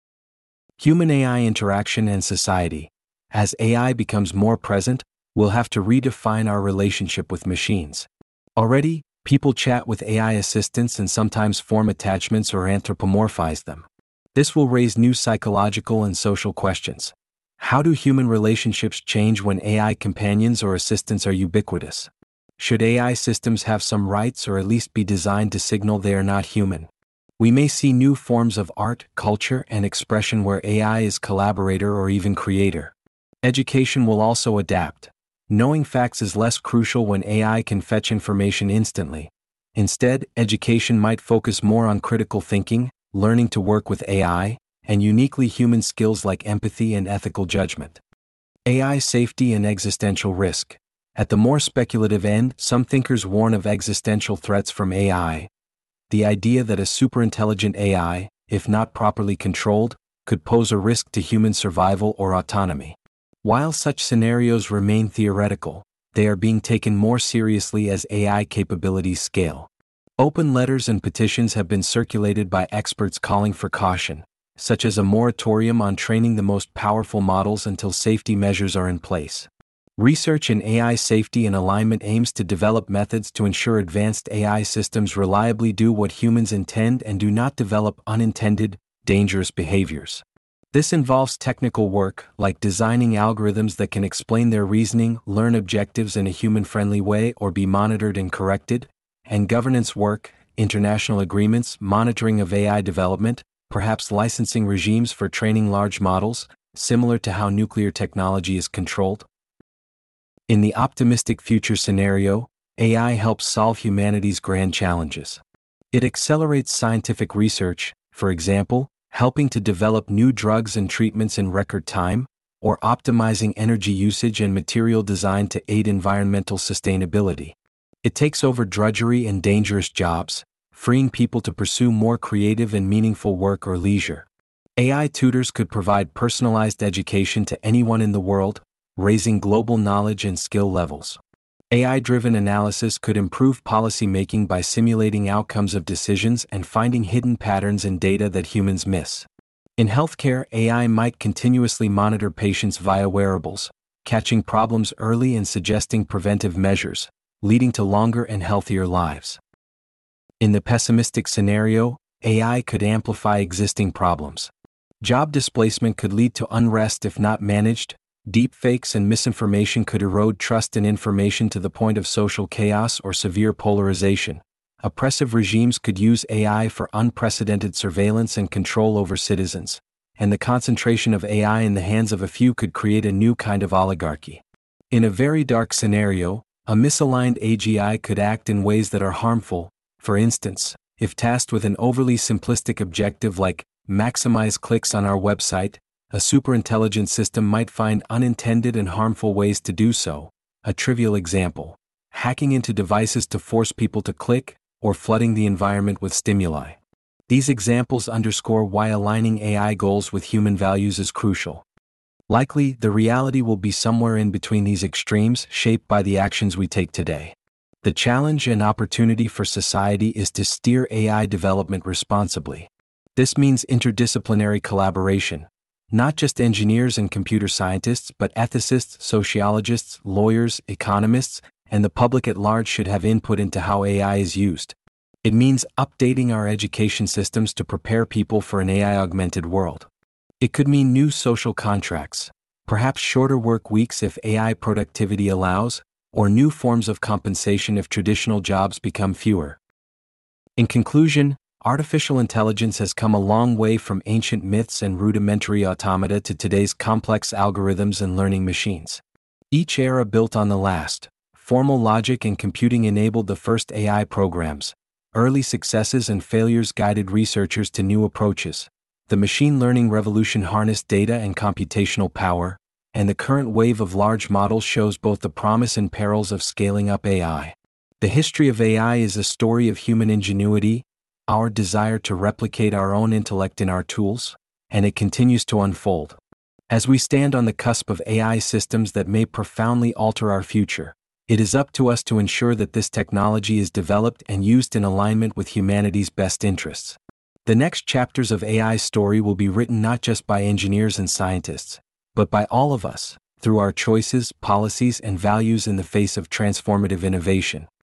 Speaker 1: Human-A I interaction and society. As A I becomes more present, we'll have to redefine our relationship with machines. Already, people chat with A I assistants and sometimes form attachments or anthropomorphize them. This will raise new psychological and social questions. How do human relationships change when A I companions or assistants are ubiquitous? Should A I systems have some rights or at least be designed to signal they are not human? We may see new forms of art, culture, and expression where A I is collaborator or even creator. Education will also adapt. Knowing facts is less crucial when A I can fetch information instantly. Instead, education might focus more on critical thinking, learning to work with A I, and uniquely human skills like empathy and ethical judgment. A I safety and existential risk. At the more speculative end, some thinkers warn of existential threats from A I. The idea that a superintelligent A I, if not properly controlled, could pose a risk to human survival or autonomy. While such scenarios remain theoretical, they are being taken more seriously as A I capabilities scale. Open letters and petitions have been circulated by experts calling for caution, such as a moratorium on training the most powerful models until safety measures are in place. Research in A I safety and alignment aims to develop methods to ensure advanced A I systems reliably do what humans intend and do not develop unintended, dangerous behaviors. This involves technical work, like designing algorithms that can explain their reasoning, learn objectives in a human-friendly way, or be monitored and corrected, and governance work, international agreements, monitoring of A I development, perhaps licensing regimes for training large models, similar to how nuclear technology is controlled. In the optimistic future scenario, A I helps solve humanity's grand challenges. It accelerates scientific research, for example, helping to develop new drugs and treatments in record time, or optimizing energy usage and material design to aid environmental sustainability. It takes over drudgery and dangerous jobs, freeing people to pursue more creative and meaningful work or leisure. A I tutors could provide personalized education to anyone in the world, raising global knowledge and skill levels. A I-driven analysis could improve policy-making by simulating outcomes of decisions and finding hidden patterns in data that humans miss. In healthcare, A I might continuously monitor patients via wearables, catching problems early and suggesting preventive measures, leading to longer and healthier lives. In the pessimistic scenario, A I could amplify existing problems. Job displacement could lead to unrest if not managed. Deepfakes and misinformation could erode trust in information to the point of social chaos or severe polarization. Oppressive regimes could use A I for unprecedented surveillance and control over citizens, and the concentration of A I in the hands of a few could create a new kind of oligarchy. In a very dark scenario, a misaligned A G I could act in ways that are harmful. For instance, if tasked with an overly simplistic objective like maximize clicks on our website, a superintelligent system might find unintended and harmful ways to do so. A trivial example: hacking into devices to force people to click, or flooding the environment with stimuli. These examples underscore why aligning A I goals with human values is crucial. Likely, the reality will be somewhere in between these extremes, shaped by the actions we take today. The challenge and opportunity for society is to steer A I development responsibly. This means interdisciplinary collaboration. Not just engineers and computer scientists, but ethicists, sociologists, lawyers, economists, and the public at large should have input into how A I is used. It means updating our education systems to prepare people for an A I-augmented world. It could mean new social contracts, perhaps shorter work weeks if A I productivity allows, or new forms of compensation if traditional jobs become fewer. In conclusion, artificial intelligence has come a long way from ancient myths and rudimentary automata to today's complex algorithms and learning machines. Each era built on the last. Formal logic and computing enabled the first A I programs. Early successes and failures guided researchers to new approaches. The machine learning revolution harnessed data and computational power, and the current wave of large models shows both the promise and perils of scaling up A I. The history of A I is a story of human ingenuity, our desire to replicate our own intellect in our tools, and it continues to unfold. As we stand on the cusp of A I systems that may profoundly alter our future, it is up to us to ensure that this technology is developed and used in alignment with humanity's best interests. The next chapters of A I's story will be written not just by engineers and scientists, but by all of us, through our choices, policies, and values in the face of transformative innovation.